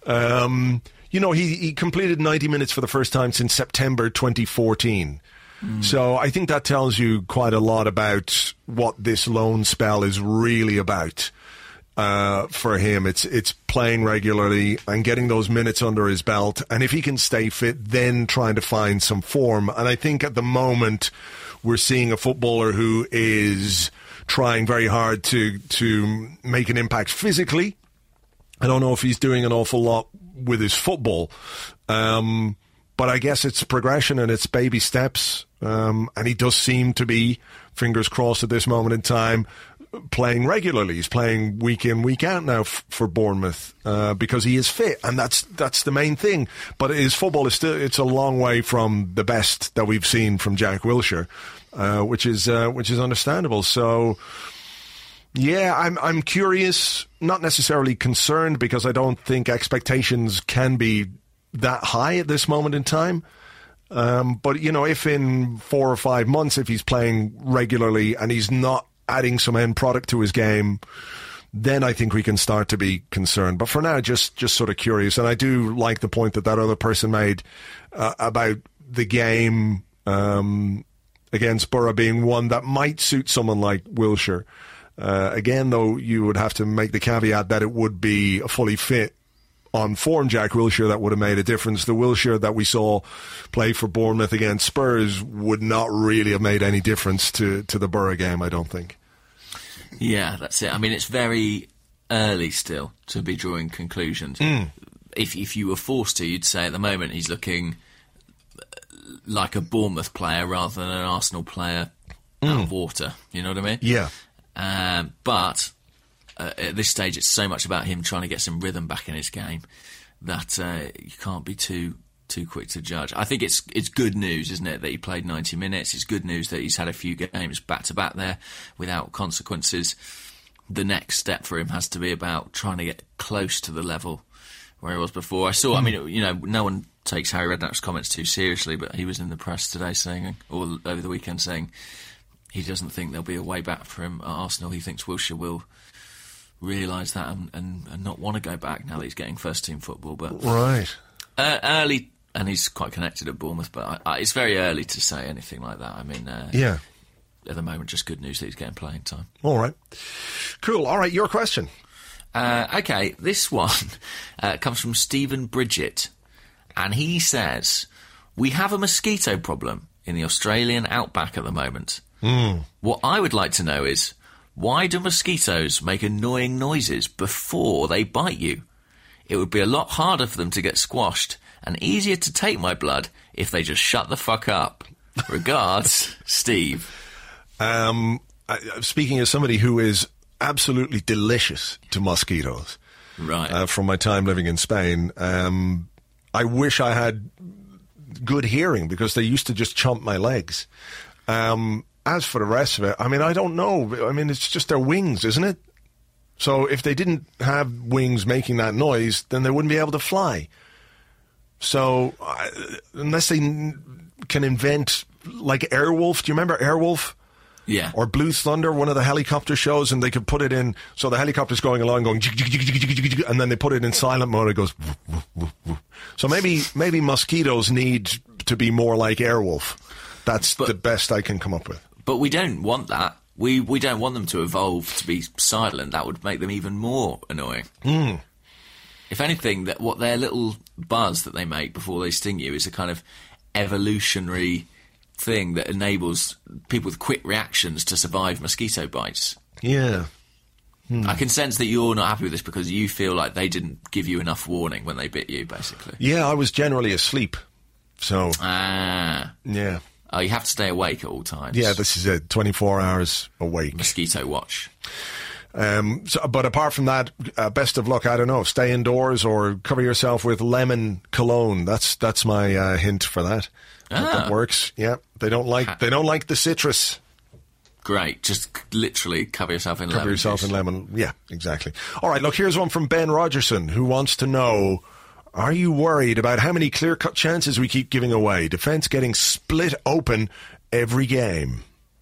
He completed 90 minutes for the first time since September 2014. So I think that tells you quite a lot about what this loan spell is really about for him. It's playing regularly and getting those minutes under his belt. And if he can stay fit, then trying to find some form. And I think at the moment we're seeing a footballer who is trying very hard to make an impact physically. I don't know if he's doing an awful lot with his football. But I guess it's progression and it's baby steps. And he does seem to be, fingers crossed at this moment in time, playing regularly. He's playing week in, week out now for Bournemouth because he is fit, and that's the main thing. But his football is it's a long way from the best that we've seen from Jack Wilshere, which is understandable. So, yeah, I'm curious, not necessarily concerned, because I don't think expectations can be that high at this moment in time. But, if in 4 or 5 months, if he's playing regularly and he's not adding some end product to his game, then I think we can start to be concerned. But for now, just sort of curious. And I do like the point that other person made about the game against Borough being one that might suit someone like Wilshere. Again, though, you would have to make the caveat that it would be a fully fit, on form Jack Wilshere that would have made a difference. The Wilshere that we saw play for Bournemouth against Spurs would not really have made any difference to the Borough game, I don't think. Yeah, that's it. I mean, it's very early still to be drawing conclusions. If you were forced to, you'd say at the moment he's looking like a Bournemouth player rather than an Arsenal player out of water. You know what I mean? Yeah. But at this stage, it's so much about him trying to get some rhythm back in his game that you can't be too quick to judge. I think it's good news, isn't it, that he played 90 minutes. It's good news that he's had a few games back-to-back there without consequences. The next step for him has to be about trying to get close to the level where he was before. I mean, no one takes Harry Redknapp's comments too seriously, but he was in the press today or over the weekend saying he doesn't think there'll be a way back for him at Arsenal. He thinks Wilshere will realise that and not want to go back now that he's getting first-team football. But right. Early, and he's quite connected at Bournemouth, but it's very early to say anything like that. I mean, yeah. At the moment, just good news that he's getting playing time. All right. Cool. All right, your question. Okay, this one comes from Stephen Bridget, and he says, we have a mosquito problem in the Australian outback at the moment. What I would like to know is, why do mosquitoes make annoying noises before they bite you? It would be a lot harder for them to get squashed and easier to take my blood if they just shut the fuck up. Regards, Steve. Speaking as somebody who is absolutely delicious to mosquitoes, right? From my time living in Spain, I wish I had good hearing because they used to just chomp my legs. As for the rest of it, I mean, I don't know. I mean, it's just their wings, isn't it? So if they didn't have wings making that noise, then they wouldn't be able to fly. So unless they can invent, like Airwolf, do you remember Airwolf? Yeah. Or Blue Thunder, one of the helicopter shows, and they could put it in, so the helicopter's going along going, and then they put it in silent mode, it goes, so maybe mosquitoes need to be more like Airwolf. That's the best I can come up with. But we don't want that. We don't want them to evolve to be silent. That would make them even more annoying. If anything, that what their little buzz that they make before they sting you is a kind of evolutionary thing that enables people with quick reactions to survive mosquito bites. Yeah. I can sense that you're not happy with this because you feel like they didn't give you enough warning when they bit you, basically. Yeah, I was generally asleep. So. Yeah. Oh, you have to stay awake at all times. Yeah, this is it. 24 hours awake. Mosquito watch. But apart from that, best of luck. I don't know. Stay indoors or cover yourself with lemon cologne. That's my hint for that. That works. Yeah, they don't like the citrus. Great. Just literally cover yourself in lemon. Cover yourself in lemon. Yeah, exactly. All right, look, here's one from Ben Rogerson, who wants to know, are you worried about how many clear-cut chances we keep giving away? Defence getting split open every game.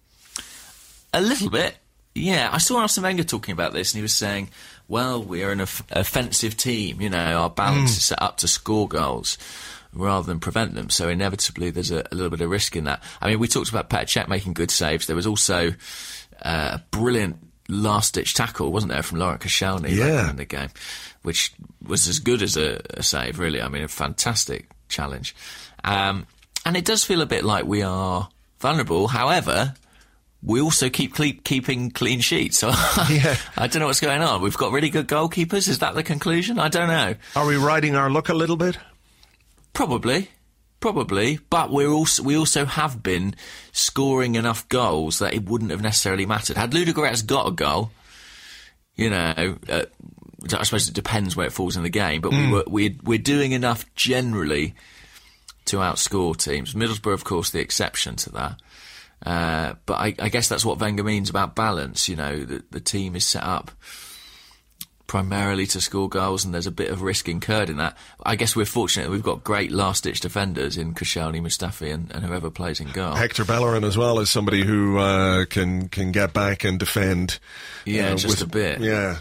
A little bit. Yeah, I saw Arsene Wenger talking about this, and he was saying, well, we're an offensive team. You know, our balance is set up to score goals rather than prevent them. So inevitably there's a little bit of risk in that. I mean, we talked about Petr Cech making good saves. There was also a brilliant last-ditch tackle, wasn't there, from Laurent Koscielny in the game, which was as good as a save, really. I mean, a fantastic challenge. And it does feel a bit like we are vulnerable. However, we also keeping clean sheets. So I don't know what's going on. We've got really good goalkeepers. Is that the conclusion? I don't know. Are we riding our luck a little bit? Probably, but we also have been scoring enough goals that it wouldn't have necessarily mattered. Had Ludogorets got a goal, you know, I suppose it depends where it falls in the game, but we're doing enough generally to outscore teams. Middlesbrough, of course, the exception to that. But I guess that's what Wenger means about balance. You know, the team is set up primarily to score goals, and there's a bit of risk incurred in that. I guess we're fortunate we've got great last-ditch defenders in Koscielny, Mustafi, and whoever plays in goal. Hector Bellerin as well is somebody who can get back and defend. Yeah, just a bit. Yeah.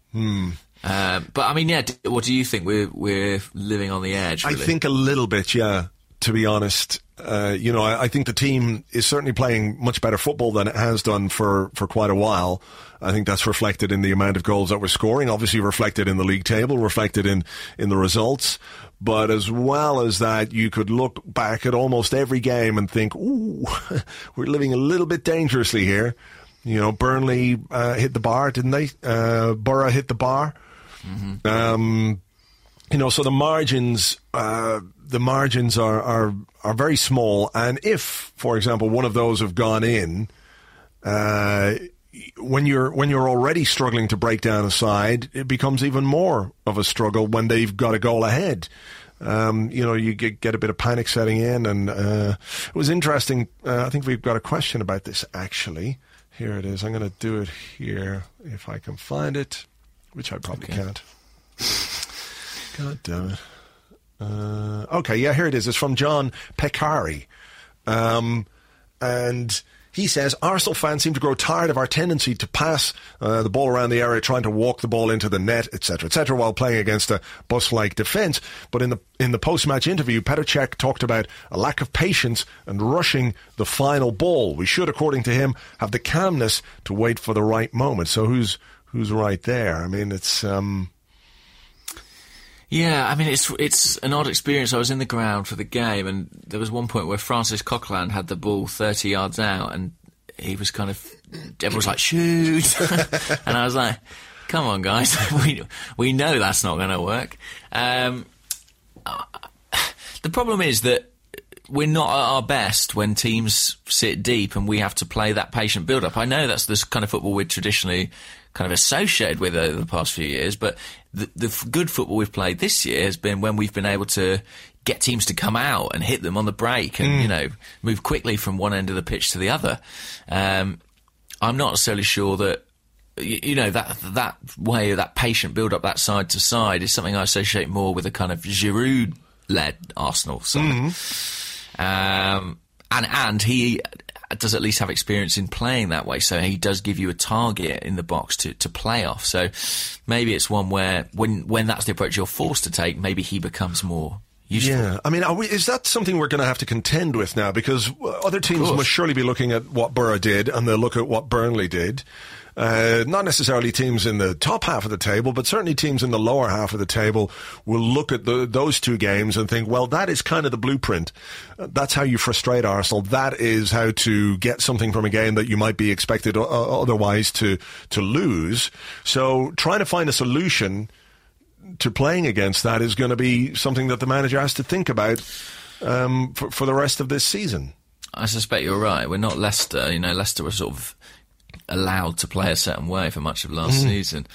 But I mean, what do you think? We're living on the edge, really? I think a little bit, yeah, to be honest. I think the team is certainly playing much better football than it has done for quite a while. I think that's reflected in the amount of goals that we're scoring, obviously reflected in the league table, reflected in the results. But as well as that, you could look back at almost every game and think, ooh, we're living a little bit dangerously here. You know, Burnley hit the bar, didn't they? Borough hit the bar. Mm-hmm. So the margins are very small. And if, for example, one of those have gone in, when you're already struggling to break down a side, it becomes even more of a struggle when they've got a goal ahead. You get a bit of panic setting in, and it was interesting. I think we've got a question about this, actually. Here it is. I'm going to do it here if I can find it, which I probably can't. God damn it. Okay, yeah, here it is. It's from John Peccari. And he says, Arsenal fans seem to grow tired of our tendency to pass the ball around the area, trying to walk the ball into the net, etc., while playing against a bus-like defence. But in the post-match interview, Petr Cech talked about a lack of patience and rushing the final ball. We should, according to him, have the calmness to wait for the right moment. So who's right there? I mean, it's... Yeah, I mean, it's an odd experience. I was in the ground for the game, and there was one point where Francis Coquelin had the ball 30 yards out, and he was everyone was like, shoot! And I was like, come on, guys, we know that's not going to work. The problem is that we're not at our best when teams sit deep and we have to play that patient build-up. I know that's the kind of football we're traditionally kind of associated with over the past few years, but the good football we've played this year has been when we've been able to get teams to come out and hit them on the break and, move quickly from one end of the pitch to the other. I'm not necessarily sure that, that way, that patient build-up, that side to side, is something I associate more with a kind of Giroud-led Arsenal side. And he does at least have experience in playing that way, so he does give you a target in the box to play off. So maybe it's one where when that's the approach you're forced to take, maybe he becomes more useful. Yeah, I mean, is that something we're going to have to contend with now? Because other teams must surely be looking at what Borough did, and they'll look at what Burnley did. Not necessarily teams in the top half of the table, but certainly teams in the lower half of the table will look at those two games and think, well, that is kind of the blueprint. That's how you frustrate Arsenal. That is how to get something from a game that you might be expected otherwise to lose. So trying to find a solution to playing against that is going to be something that the manager has to think about for the rest of this season. I suspect you're right. We're not Leicester. Leicester were sort of allowed to play a certain way for much of last season.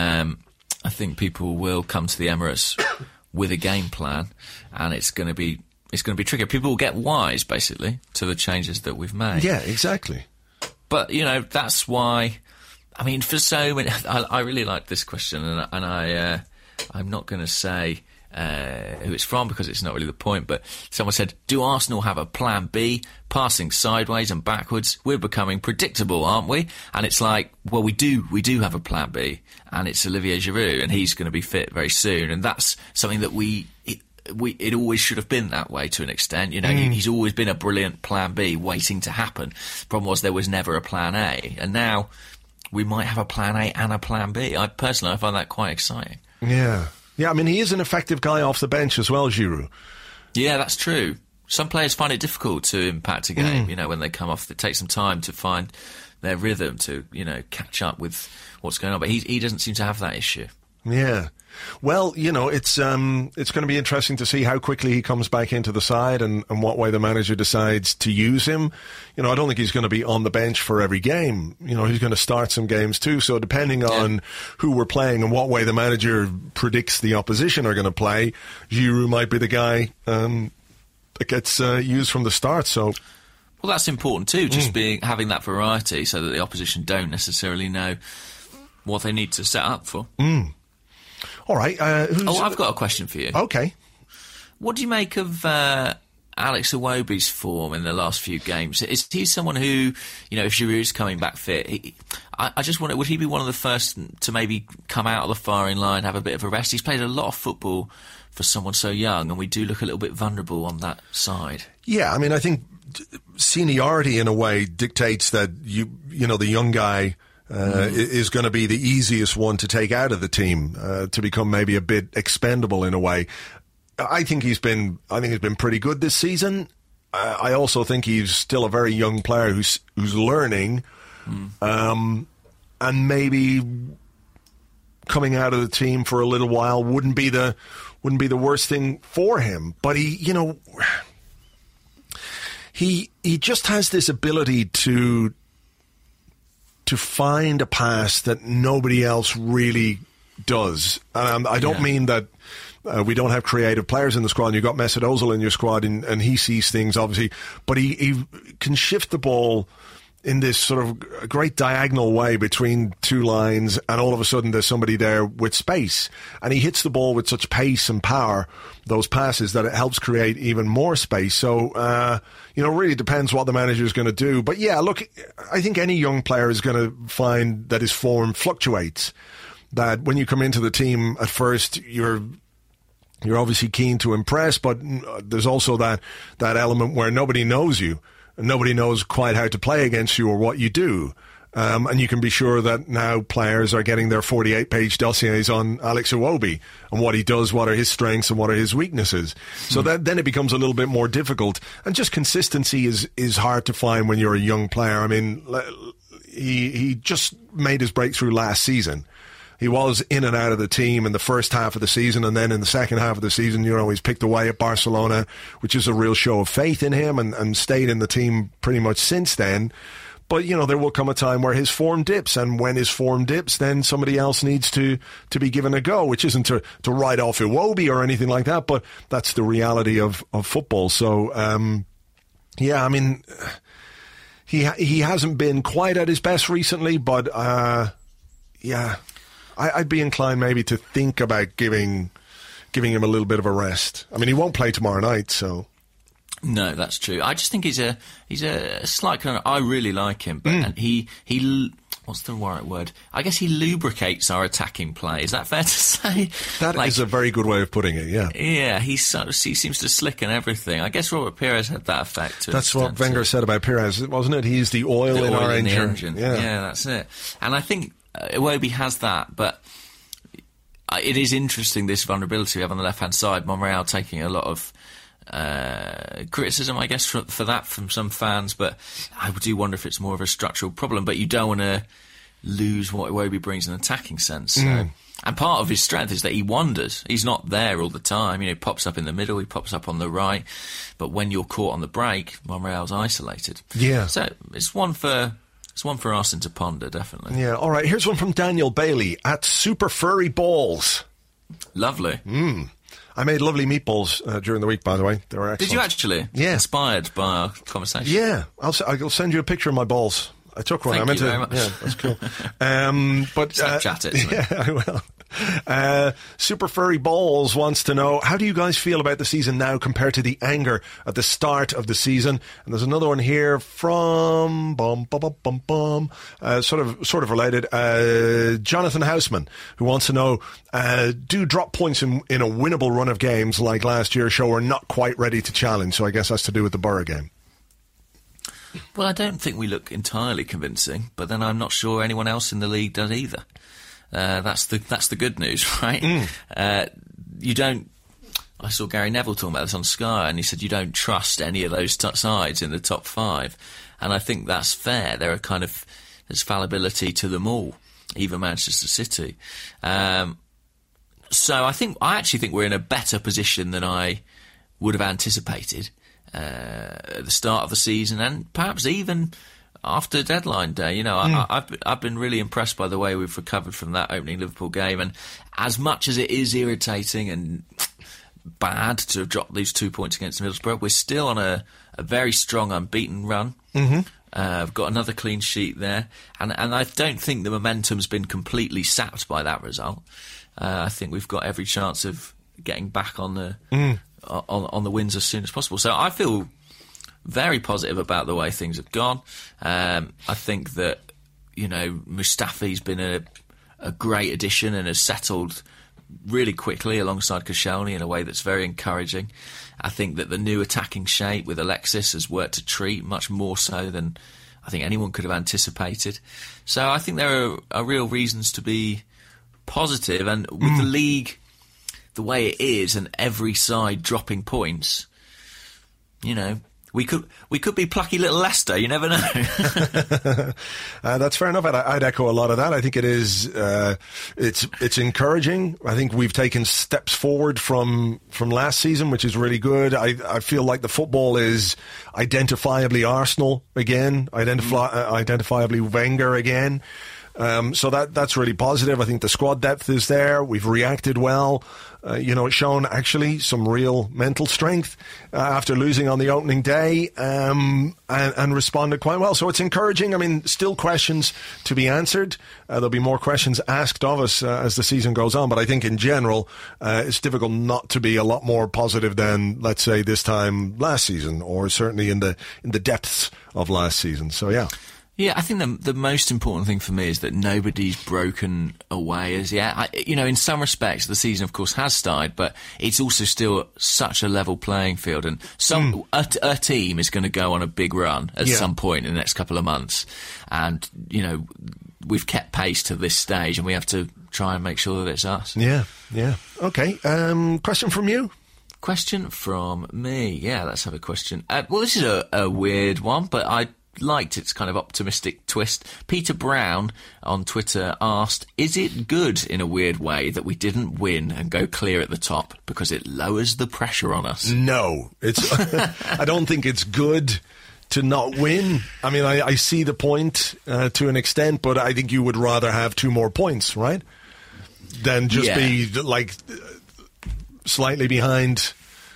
I think people will come to the Emirates with a game plan, and it's going to be tricky. People will get wise, basically, to the changes that we've made. Yeah, exactly. But, that's why... I mean, for so many... I really like this question, and I'm not going to say who it's from because it's not really the point, but someone said, do Arsenal have a plan B? Passing sideways and backwards, we're becoming predictable, aren't we? And it's like, well, we do have a plan B, and it's Olivier Giroud, and he's going to be fit very soon, and that's something that it always should have been that way to an extent. He's always been a brilliant plan B waiting to happen. Problem was there was never a plan A, and now we might have a plan A and a plan B. I find that quite exciting. Yeah. Yeah, I mean, he is an effective guy off the bench as well, Giroud. Yeah, that's true. Some players find it difficult to impact a game, when they come off. It takes some time to find their rhythm, to, catch up with what's going on. But he doesn't seem to have that issue. Yeah. Well, it's going to be interesting to see how quickly he comes back into the side and what way the manager decides to use him. I don't think he's going to be on the bench for every game. He's going to start some games too. So depending on who we're playing and what way the manager predicts the opposition are going to play, Giroud might be the guy that gets used from the start. So, well, that's important too, just having that variety so that the opposition don't necessarily know what they need to set up for. All right. I've got a question for you. Okay. What do you make of Alex Iwobi's form in the last few games? Is he someone who, if Giroud's coming back fit, I just wonder, would he be one of the first to maybe come out of the firing line, have a bit of a rest? He's played a lot of football for someone so young, and we do look a little bit vulnerable on that side. Yeah, I mean, I think seniority in a way dictates that the young guy is going to be the easiest one to take out of the team, to become maybe a bit expendable in a way. I think he's been pretty good this season. I also think he's still a very young player who's learning, and maybe coming out of the team for a little while wouldn't be the worst thing for him. But he just has this ability to find a pass that nobody else really does. And I don't mean that we don't have creative players in the squad. You've got Mesut Ozil in your squad, and he sees things, obviously. But he can shift the ball in this sort of great diagonal way between two lines, and all of a sudden there's somebody there with space. And he hits the ball with such pace and power, those passes, that it helps create even more space. So, really depends what the manager is going to do. But yeah, look, I think any young player is going to find that his form fluctuates. That when you come into the team at first, you're obviously keen to impress, but there's also that element where nobody knows you. Nobody knows quite how to play against you or what you do. And you can be sure that now players are getting their 48-page dossiers on Alex Iwobi and what he does, what are his strengths and what are his weaknesses. So then it becomes a little bit more difficult. And just consistency is hard to find when you're a young player. I mean, he just made his breakthrough last season. He was in and out of the team in the first half of the season, and then in the second half of the season, he's picked away at Barcelona, which is a real show of faith in him, and stayed in the team pretty much since then. But, there will come a time where his form dips, and when his form dips, then somebody else needs to be given a go, which isn't to write off Iwobi or anything like that, but that's the reality of football. So, I mean, he hasn't been quite at his best recently, but, I'd be inclined maybe to think about giving him a little bit of a rest. I mean, he won't play tomorrow night, so... No, that's true. I just think he's a slight kind of... I really like him, but and he what's the right word? I guess he lubricates our attacking play. Is that fair to say? That is a very good way of putting it, yeah. Yeah, he seems to slicken everything. I guess Robert Pires had that effect. That's what Wenger said about Pires, wasn't it? He's the oil in our engine. Yeah, that's it. And I think Iwobi has that, but it is interesting, this vulnerability we have on the left-hand side. Monreal taking a lot of criticism, I guess, for that from some fans, but I do wonder if it's more of a structural problem. But you don't want to lose what Iwobi brings in an attacking sense. So. And part of his strength is that he wanders. He's not there all the time. He pops up in the middle, he pops up on the right. But when you're caught on the break, Monreal's isolated. Yeah. So it's one for It's one for Arsene to ponder, definitely. Yeah, all right. Here's one from Daniel Bailey at Super Furry Balls. Lovely. I made lovely meatballs during the week, by the way. They were excellent. Did you actually? Yeah. Inspired by our conversation? Yeah. I'll send you a picture of my balls. I took one. Thank you very much. Yeah, that's cool. But Snapchat it. Yeah, I will. Super Furry Balls wants to know, how do you guys feel about the season now compared to the anger at the start of the season? And there's another one here from sort of related. Jonathan Houseman, who wants to know, do drop points in a winnable run of games like last year show we're not quite ready to challenge? So I guess that's to do with the Borough game. Well, I don't think we look entirely convincing, but then I'm not sure anyone else in the league does either. That's the good news, right? You don't. I saw Gary Neville talking about this on Sky, and he said you don't trust any of those sides in the top 5, and I think that's fair. There's fallibility to them all, even Manchester City. So I actually think we're in a better position than I would have anticipated at the start of the season, and perhaps even after deadline day. I've been really impressed by the way we've recovered from that opening Liverpool game, and as much as it is irritating and bad to have dropped these 2 points against Middlesbrough, we're still on a very strong unbeaten run. I've got another clean sheet there, and I don't think the momentum's been completely sapped by that result. I think we've got every chance of getting back on the on the wins as soon as possible. So I feel very positive about the way things have gone. I think that, Mustafi's been a great addition and has settled really quickly alongside Koscielny in a way that's very encouraging. I think that the new attacking shape with Alexis has worked a treat, much more so than I think anyone could have anticipated. So I think there are real reasons to be positive, and with the league the way it is and every side dropping points, we could be plucky little Leicester. You never know. That's fair enough. I'd echo a lot of that. I think it is. It's encouraging. I think we've taken steps forward from last season, which is really good. I feel like the football is identifiably Arsenal again, identifiably Wenger again. So that's really positive. I think the squad depth is there. We've reacted well. It's shown actually some real mental strength after losing on the opening day, and responded quite well. So it's encouraging. I mean, still questions to be answered. There'll be more questions asked of us as the season goes on. But I think in general, it's difficult not to be a lot more positive than, let's say, this time last season, or certainly in the depths of last season. So yeah. Yeah, I think the most important thing for me is that nobody's broken away as yet. In some respects, the season, of course, has started, but it's also still such a level playing field. And a team is going to go on a big run at some point in the next couple of months. And, we've kept pace to this stage, and we have to try and make sure that it's us. Yeah. Okay. Question from you? Question from me. Yeah, let's have a question. Well, this is a weird one, but I liked its kind of optimistic twist. Peter Brown on Twitter asked, is it good in a weird way that we didn't win and go clear at the top because it lowers the pressure on us? No, it's I don't think it's good to not win. I mean, I see the point to an extent, but I think you would rather have 2 more points, right? Than just be like slightly behind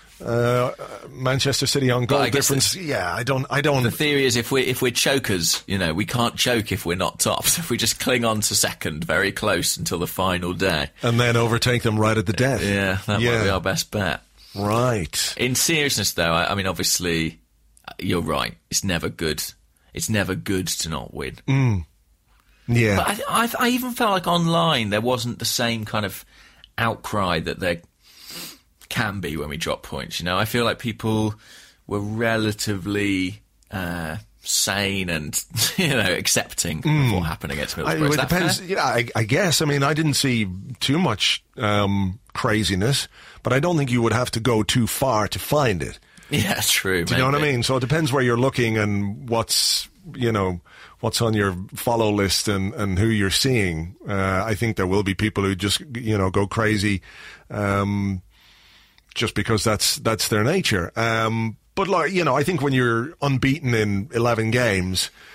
Manchester City on goal difference. I don't. The theory is if we're chokers, we can't choke if we're not top. So if we just cling on to second, very close until the final day, and then overtake them right at the death. That might be our best bet. Right. In seriousness, though, I mean, obviously, you're right. It's never good. It's never good to not win. Yeah. But I even felt like online there wasn't the same kind of outcry that there can be when we drop points. I feel like people were relatively sane and accepting of what happened against Middlesbrough. It depends. I guess. I mean, I didn't see too much craziness, but I don't think you would have to go too far to find it. Yeah, true. Do you know what I mean? So it depends where you're looking and what's on your follow list and who you're seeing. I think there will be people who just go crazy. Just because that's their nature. But I think when you're unbeaten in 11 games,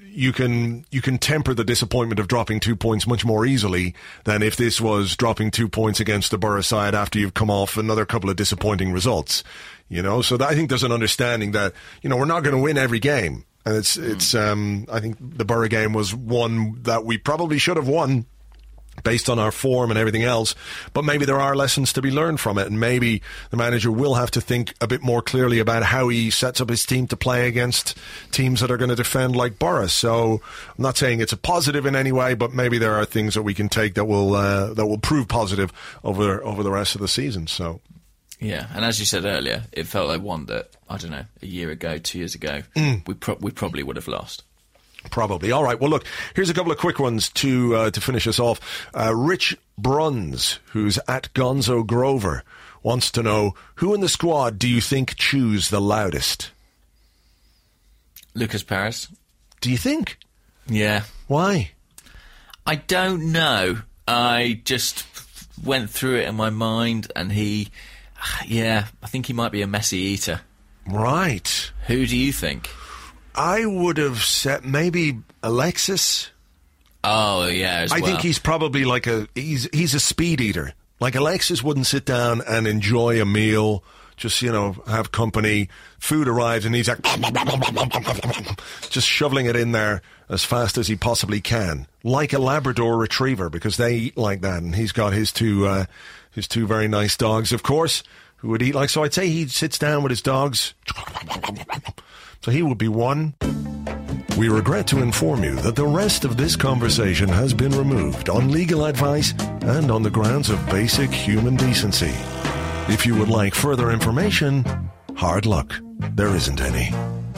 you can temper the disappointment of dropping 2 points much more easily than if this was dropping 2 points against the Borough side after you've come off another couple of disappointing results. So I think there's an understanding that, we're not going to win every game. And it's I think the Borough game was one that we probably should have won based on our form and everything else, but maybe there are lessons to be learned from it, and maybe the manager will have to think a bit more clearly about how he sets up his team to play against teams that are going to defend like Borough. So I'm not saying it's a positive in any way, but maybe there are things that we can take that will prove positive over the rest of the season. So. Yeah, and as you said earlier, it felt like one that, I don't know, a year ago, 2 years ago, we probably would have lost. Probably. All right. Well, look, here's a couple of quick ones to finish us off. Rich Bruns, who's at Gonzo Grover, wants to know, who in the squad do you think chews the loudest? Lucas Perez. Do you think? Yeah. Why? I don't know. I just went through it in my mind, and I think he might be a messy eater. Right. Who do you think? I would have said maybe Alexis. Oh, yeah, I think he's probably he's a speed eater. Like Alexis wouldn't sit down and enjoy a meal, just, have company. Food arrives and he's like, just shoveling it in there as fast as he possibly can. Like a Labrador Retriever, because they eat like that. And he's got his two very nice dogs, of course, who would eat like, so I'd say he sits down with his dogs. So he would be one. We regret to inform you that the rest of this conversation has been removed on legal advice and on the grounds of basic human decency. If you would like further information, hard luck. There isn't any.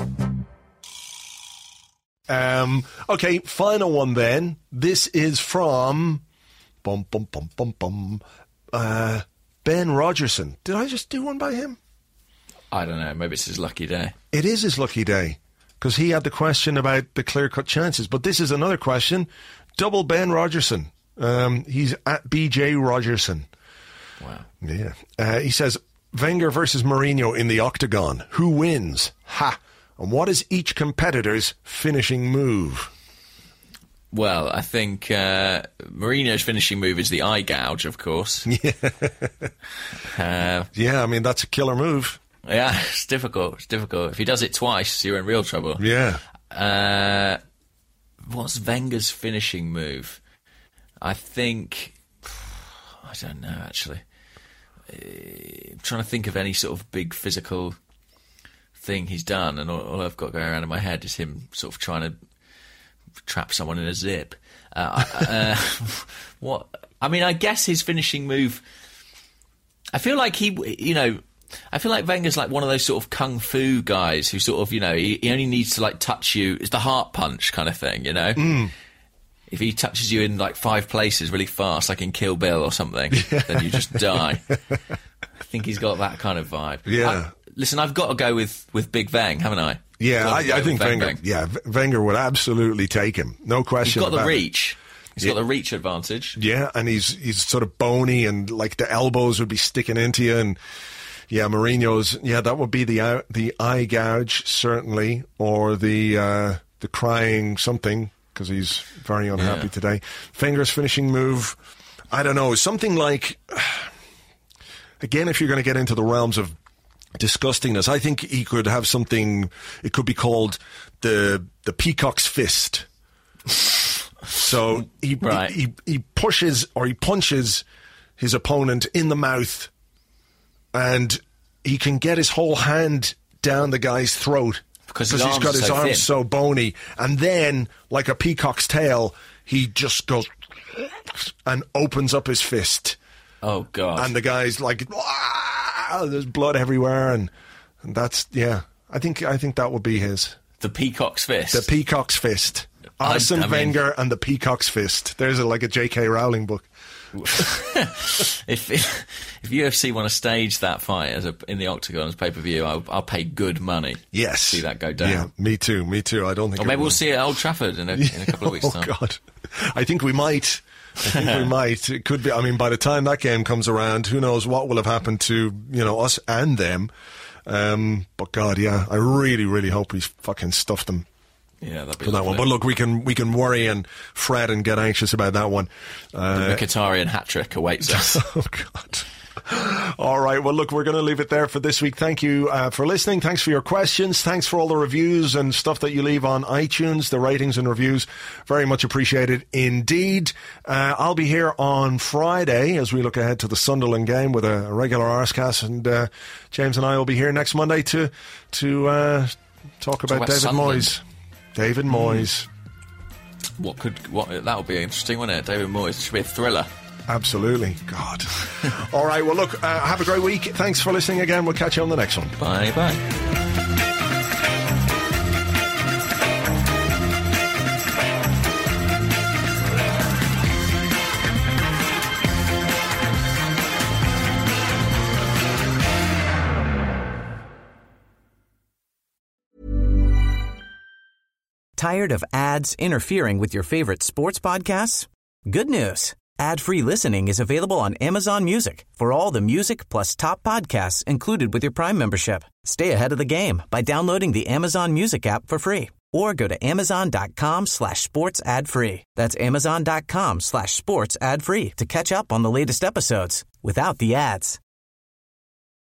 Okay, final one then. This is from Ben Rogerson. Did I just do one by him? I don't know. Maybe it's his lucky day. It is his lucky day, because he had the question about the clear-cut chances. But this is another question. Double Ben Rogerson. He's at BJ Rogerson. Wow. Yeah. He says, Wenger versus Mourinho in the octagon. Who wins? Ha! And what is each competitor's finishing move? Well, I think Mourinho's finishing move is the eye gouge, of course. Yeah. I mean, that's a killer move. Yeah, it's difficult. If he does it twice, you're in real trouble. Yeah. What's Wenger's finishing move? I think... I don't know, actually. I'm trying to think of any sort of big physical thing he's done, and all I've got going around in my head is him sort of trying to trap someone in a zip. What? I mean, I guess his finishing move... I feel like I feel like Wenger's like one of those sort of kung fu guys who sort of, he only needs to touch you. It's the heart punch kind of thing, If he touches you in 5 places really fast, like in Kill Bill or something, then you just die. I think he's got that kind of vibe. Yeah. Listen, I've got to go with Big Veng, haven't I? Yeah, I think Wenger. Yeah, Wenger would absolutely take him. No question. He's got the reach. He's got the reach advantage. Yeah, and he's sort of bony, and the elbows would be sticking into you, and yeah, Mourinho's. Yeah, that would be the eye gouge certainly, or the crying something, because he's very unhappy today. Wenger's finishing move, I don't know, something like. Again, if you're going to get into the realms of disgustingness, I think he could have something. It could be called the peacock's fist. So he pushes or he punches his opponent in the mouth, and he can get his whole hand down the guy's throat because he's got his arms so bony, and then like a peacock's tail, he just goes and opens up his fist. Oh God! And the guy's like, "Wow!" There's blood everywhere, and that's I think that would be his. The peacock's fist. The peacock's fist. Arsene Wenger and the peacock's fist. There's a J.K. Rowling book. If UFC want to stage that fight in the Octagon as pay-per-view, I'll pay good money. Yes, to see that go down. Yeah, me too. I don't think. Or maybe we'll see it at Old Trafford in a couple of weeks' time. Oh God, I think we might. It could be. I mean, by the time that game comes around, who knows what will have happened to us and them. But God, yeah, I really, really hope we fucking stuffed them. Yeah, that'd be for that one. But look, we can worry and fret and get anxious about that one. The Mkhitaryan hat-trick awaits us. Oh, God. All right. Well, look, we're going to leave it there for this week. Thank you for listening. Thanks for your questions. Thanks for all the reviews and stuff that you leave on iTunes, the ratings and reviews. Very much appreciated indeed. I'll be here on Friday as we look ahead to the Sunderland game with a regular Arscast, and James and I will be here next Monday to talk about David Moyes. David Moyes. That would be interesting, wouldn't it? David Moyes should be a thriller. Absolutely. God. All right. Well, look, have a great week. Thanks for listening again. We'll catch you on the next one. Bye-bye. Tired of ads interfering with your favorite sports podcasts? Good news. Ad-free listening is available on Amazon Music for all the music plus top podcasts included with your Prime membership. Stay ahead of the game by downloading the Amazon Music app for free or go to amazon.com/sports ad free. That's amazon.com/sports ad free to catch up on the latest episodes without the ads.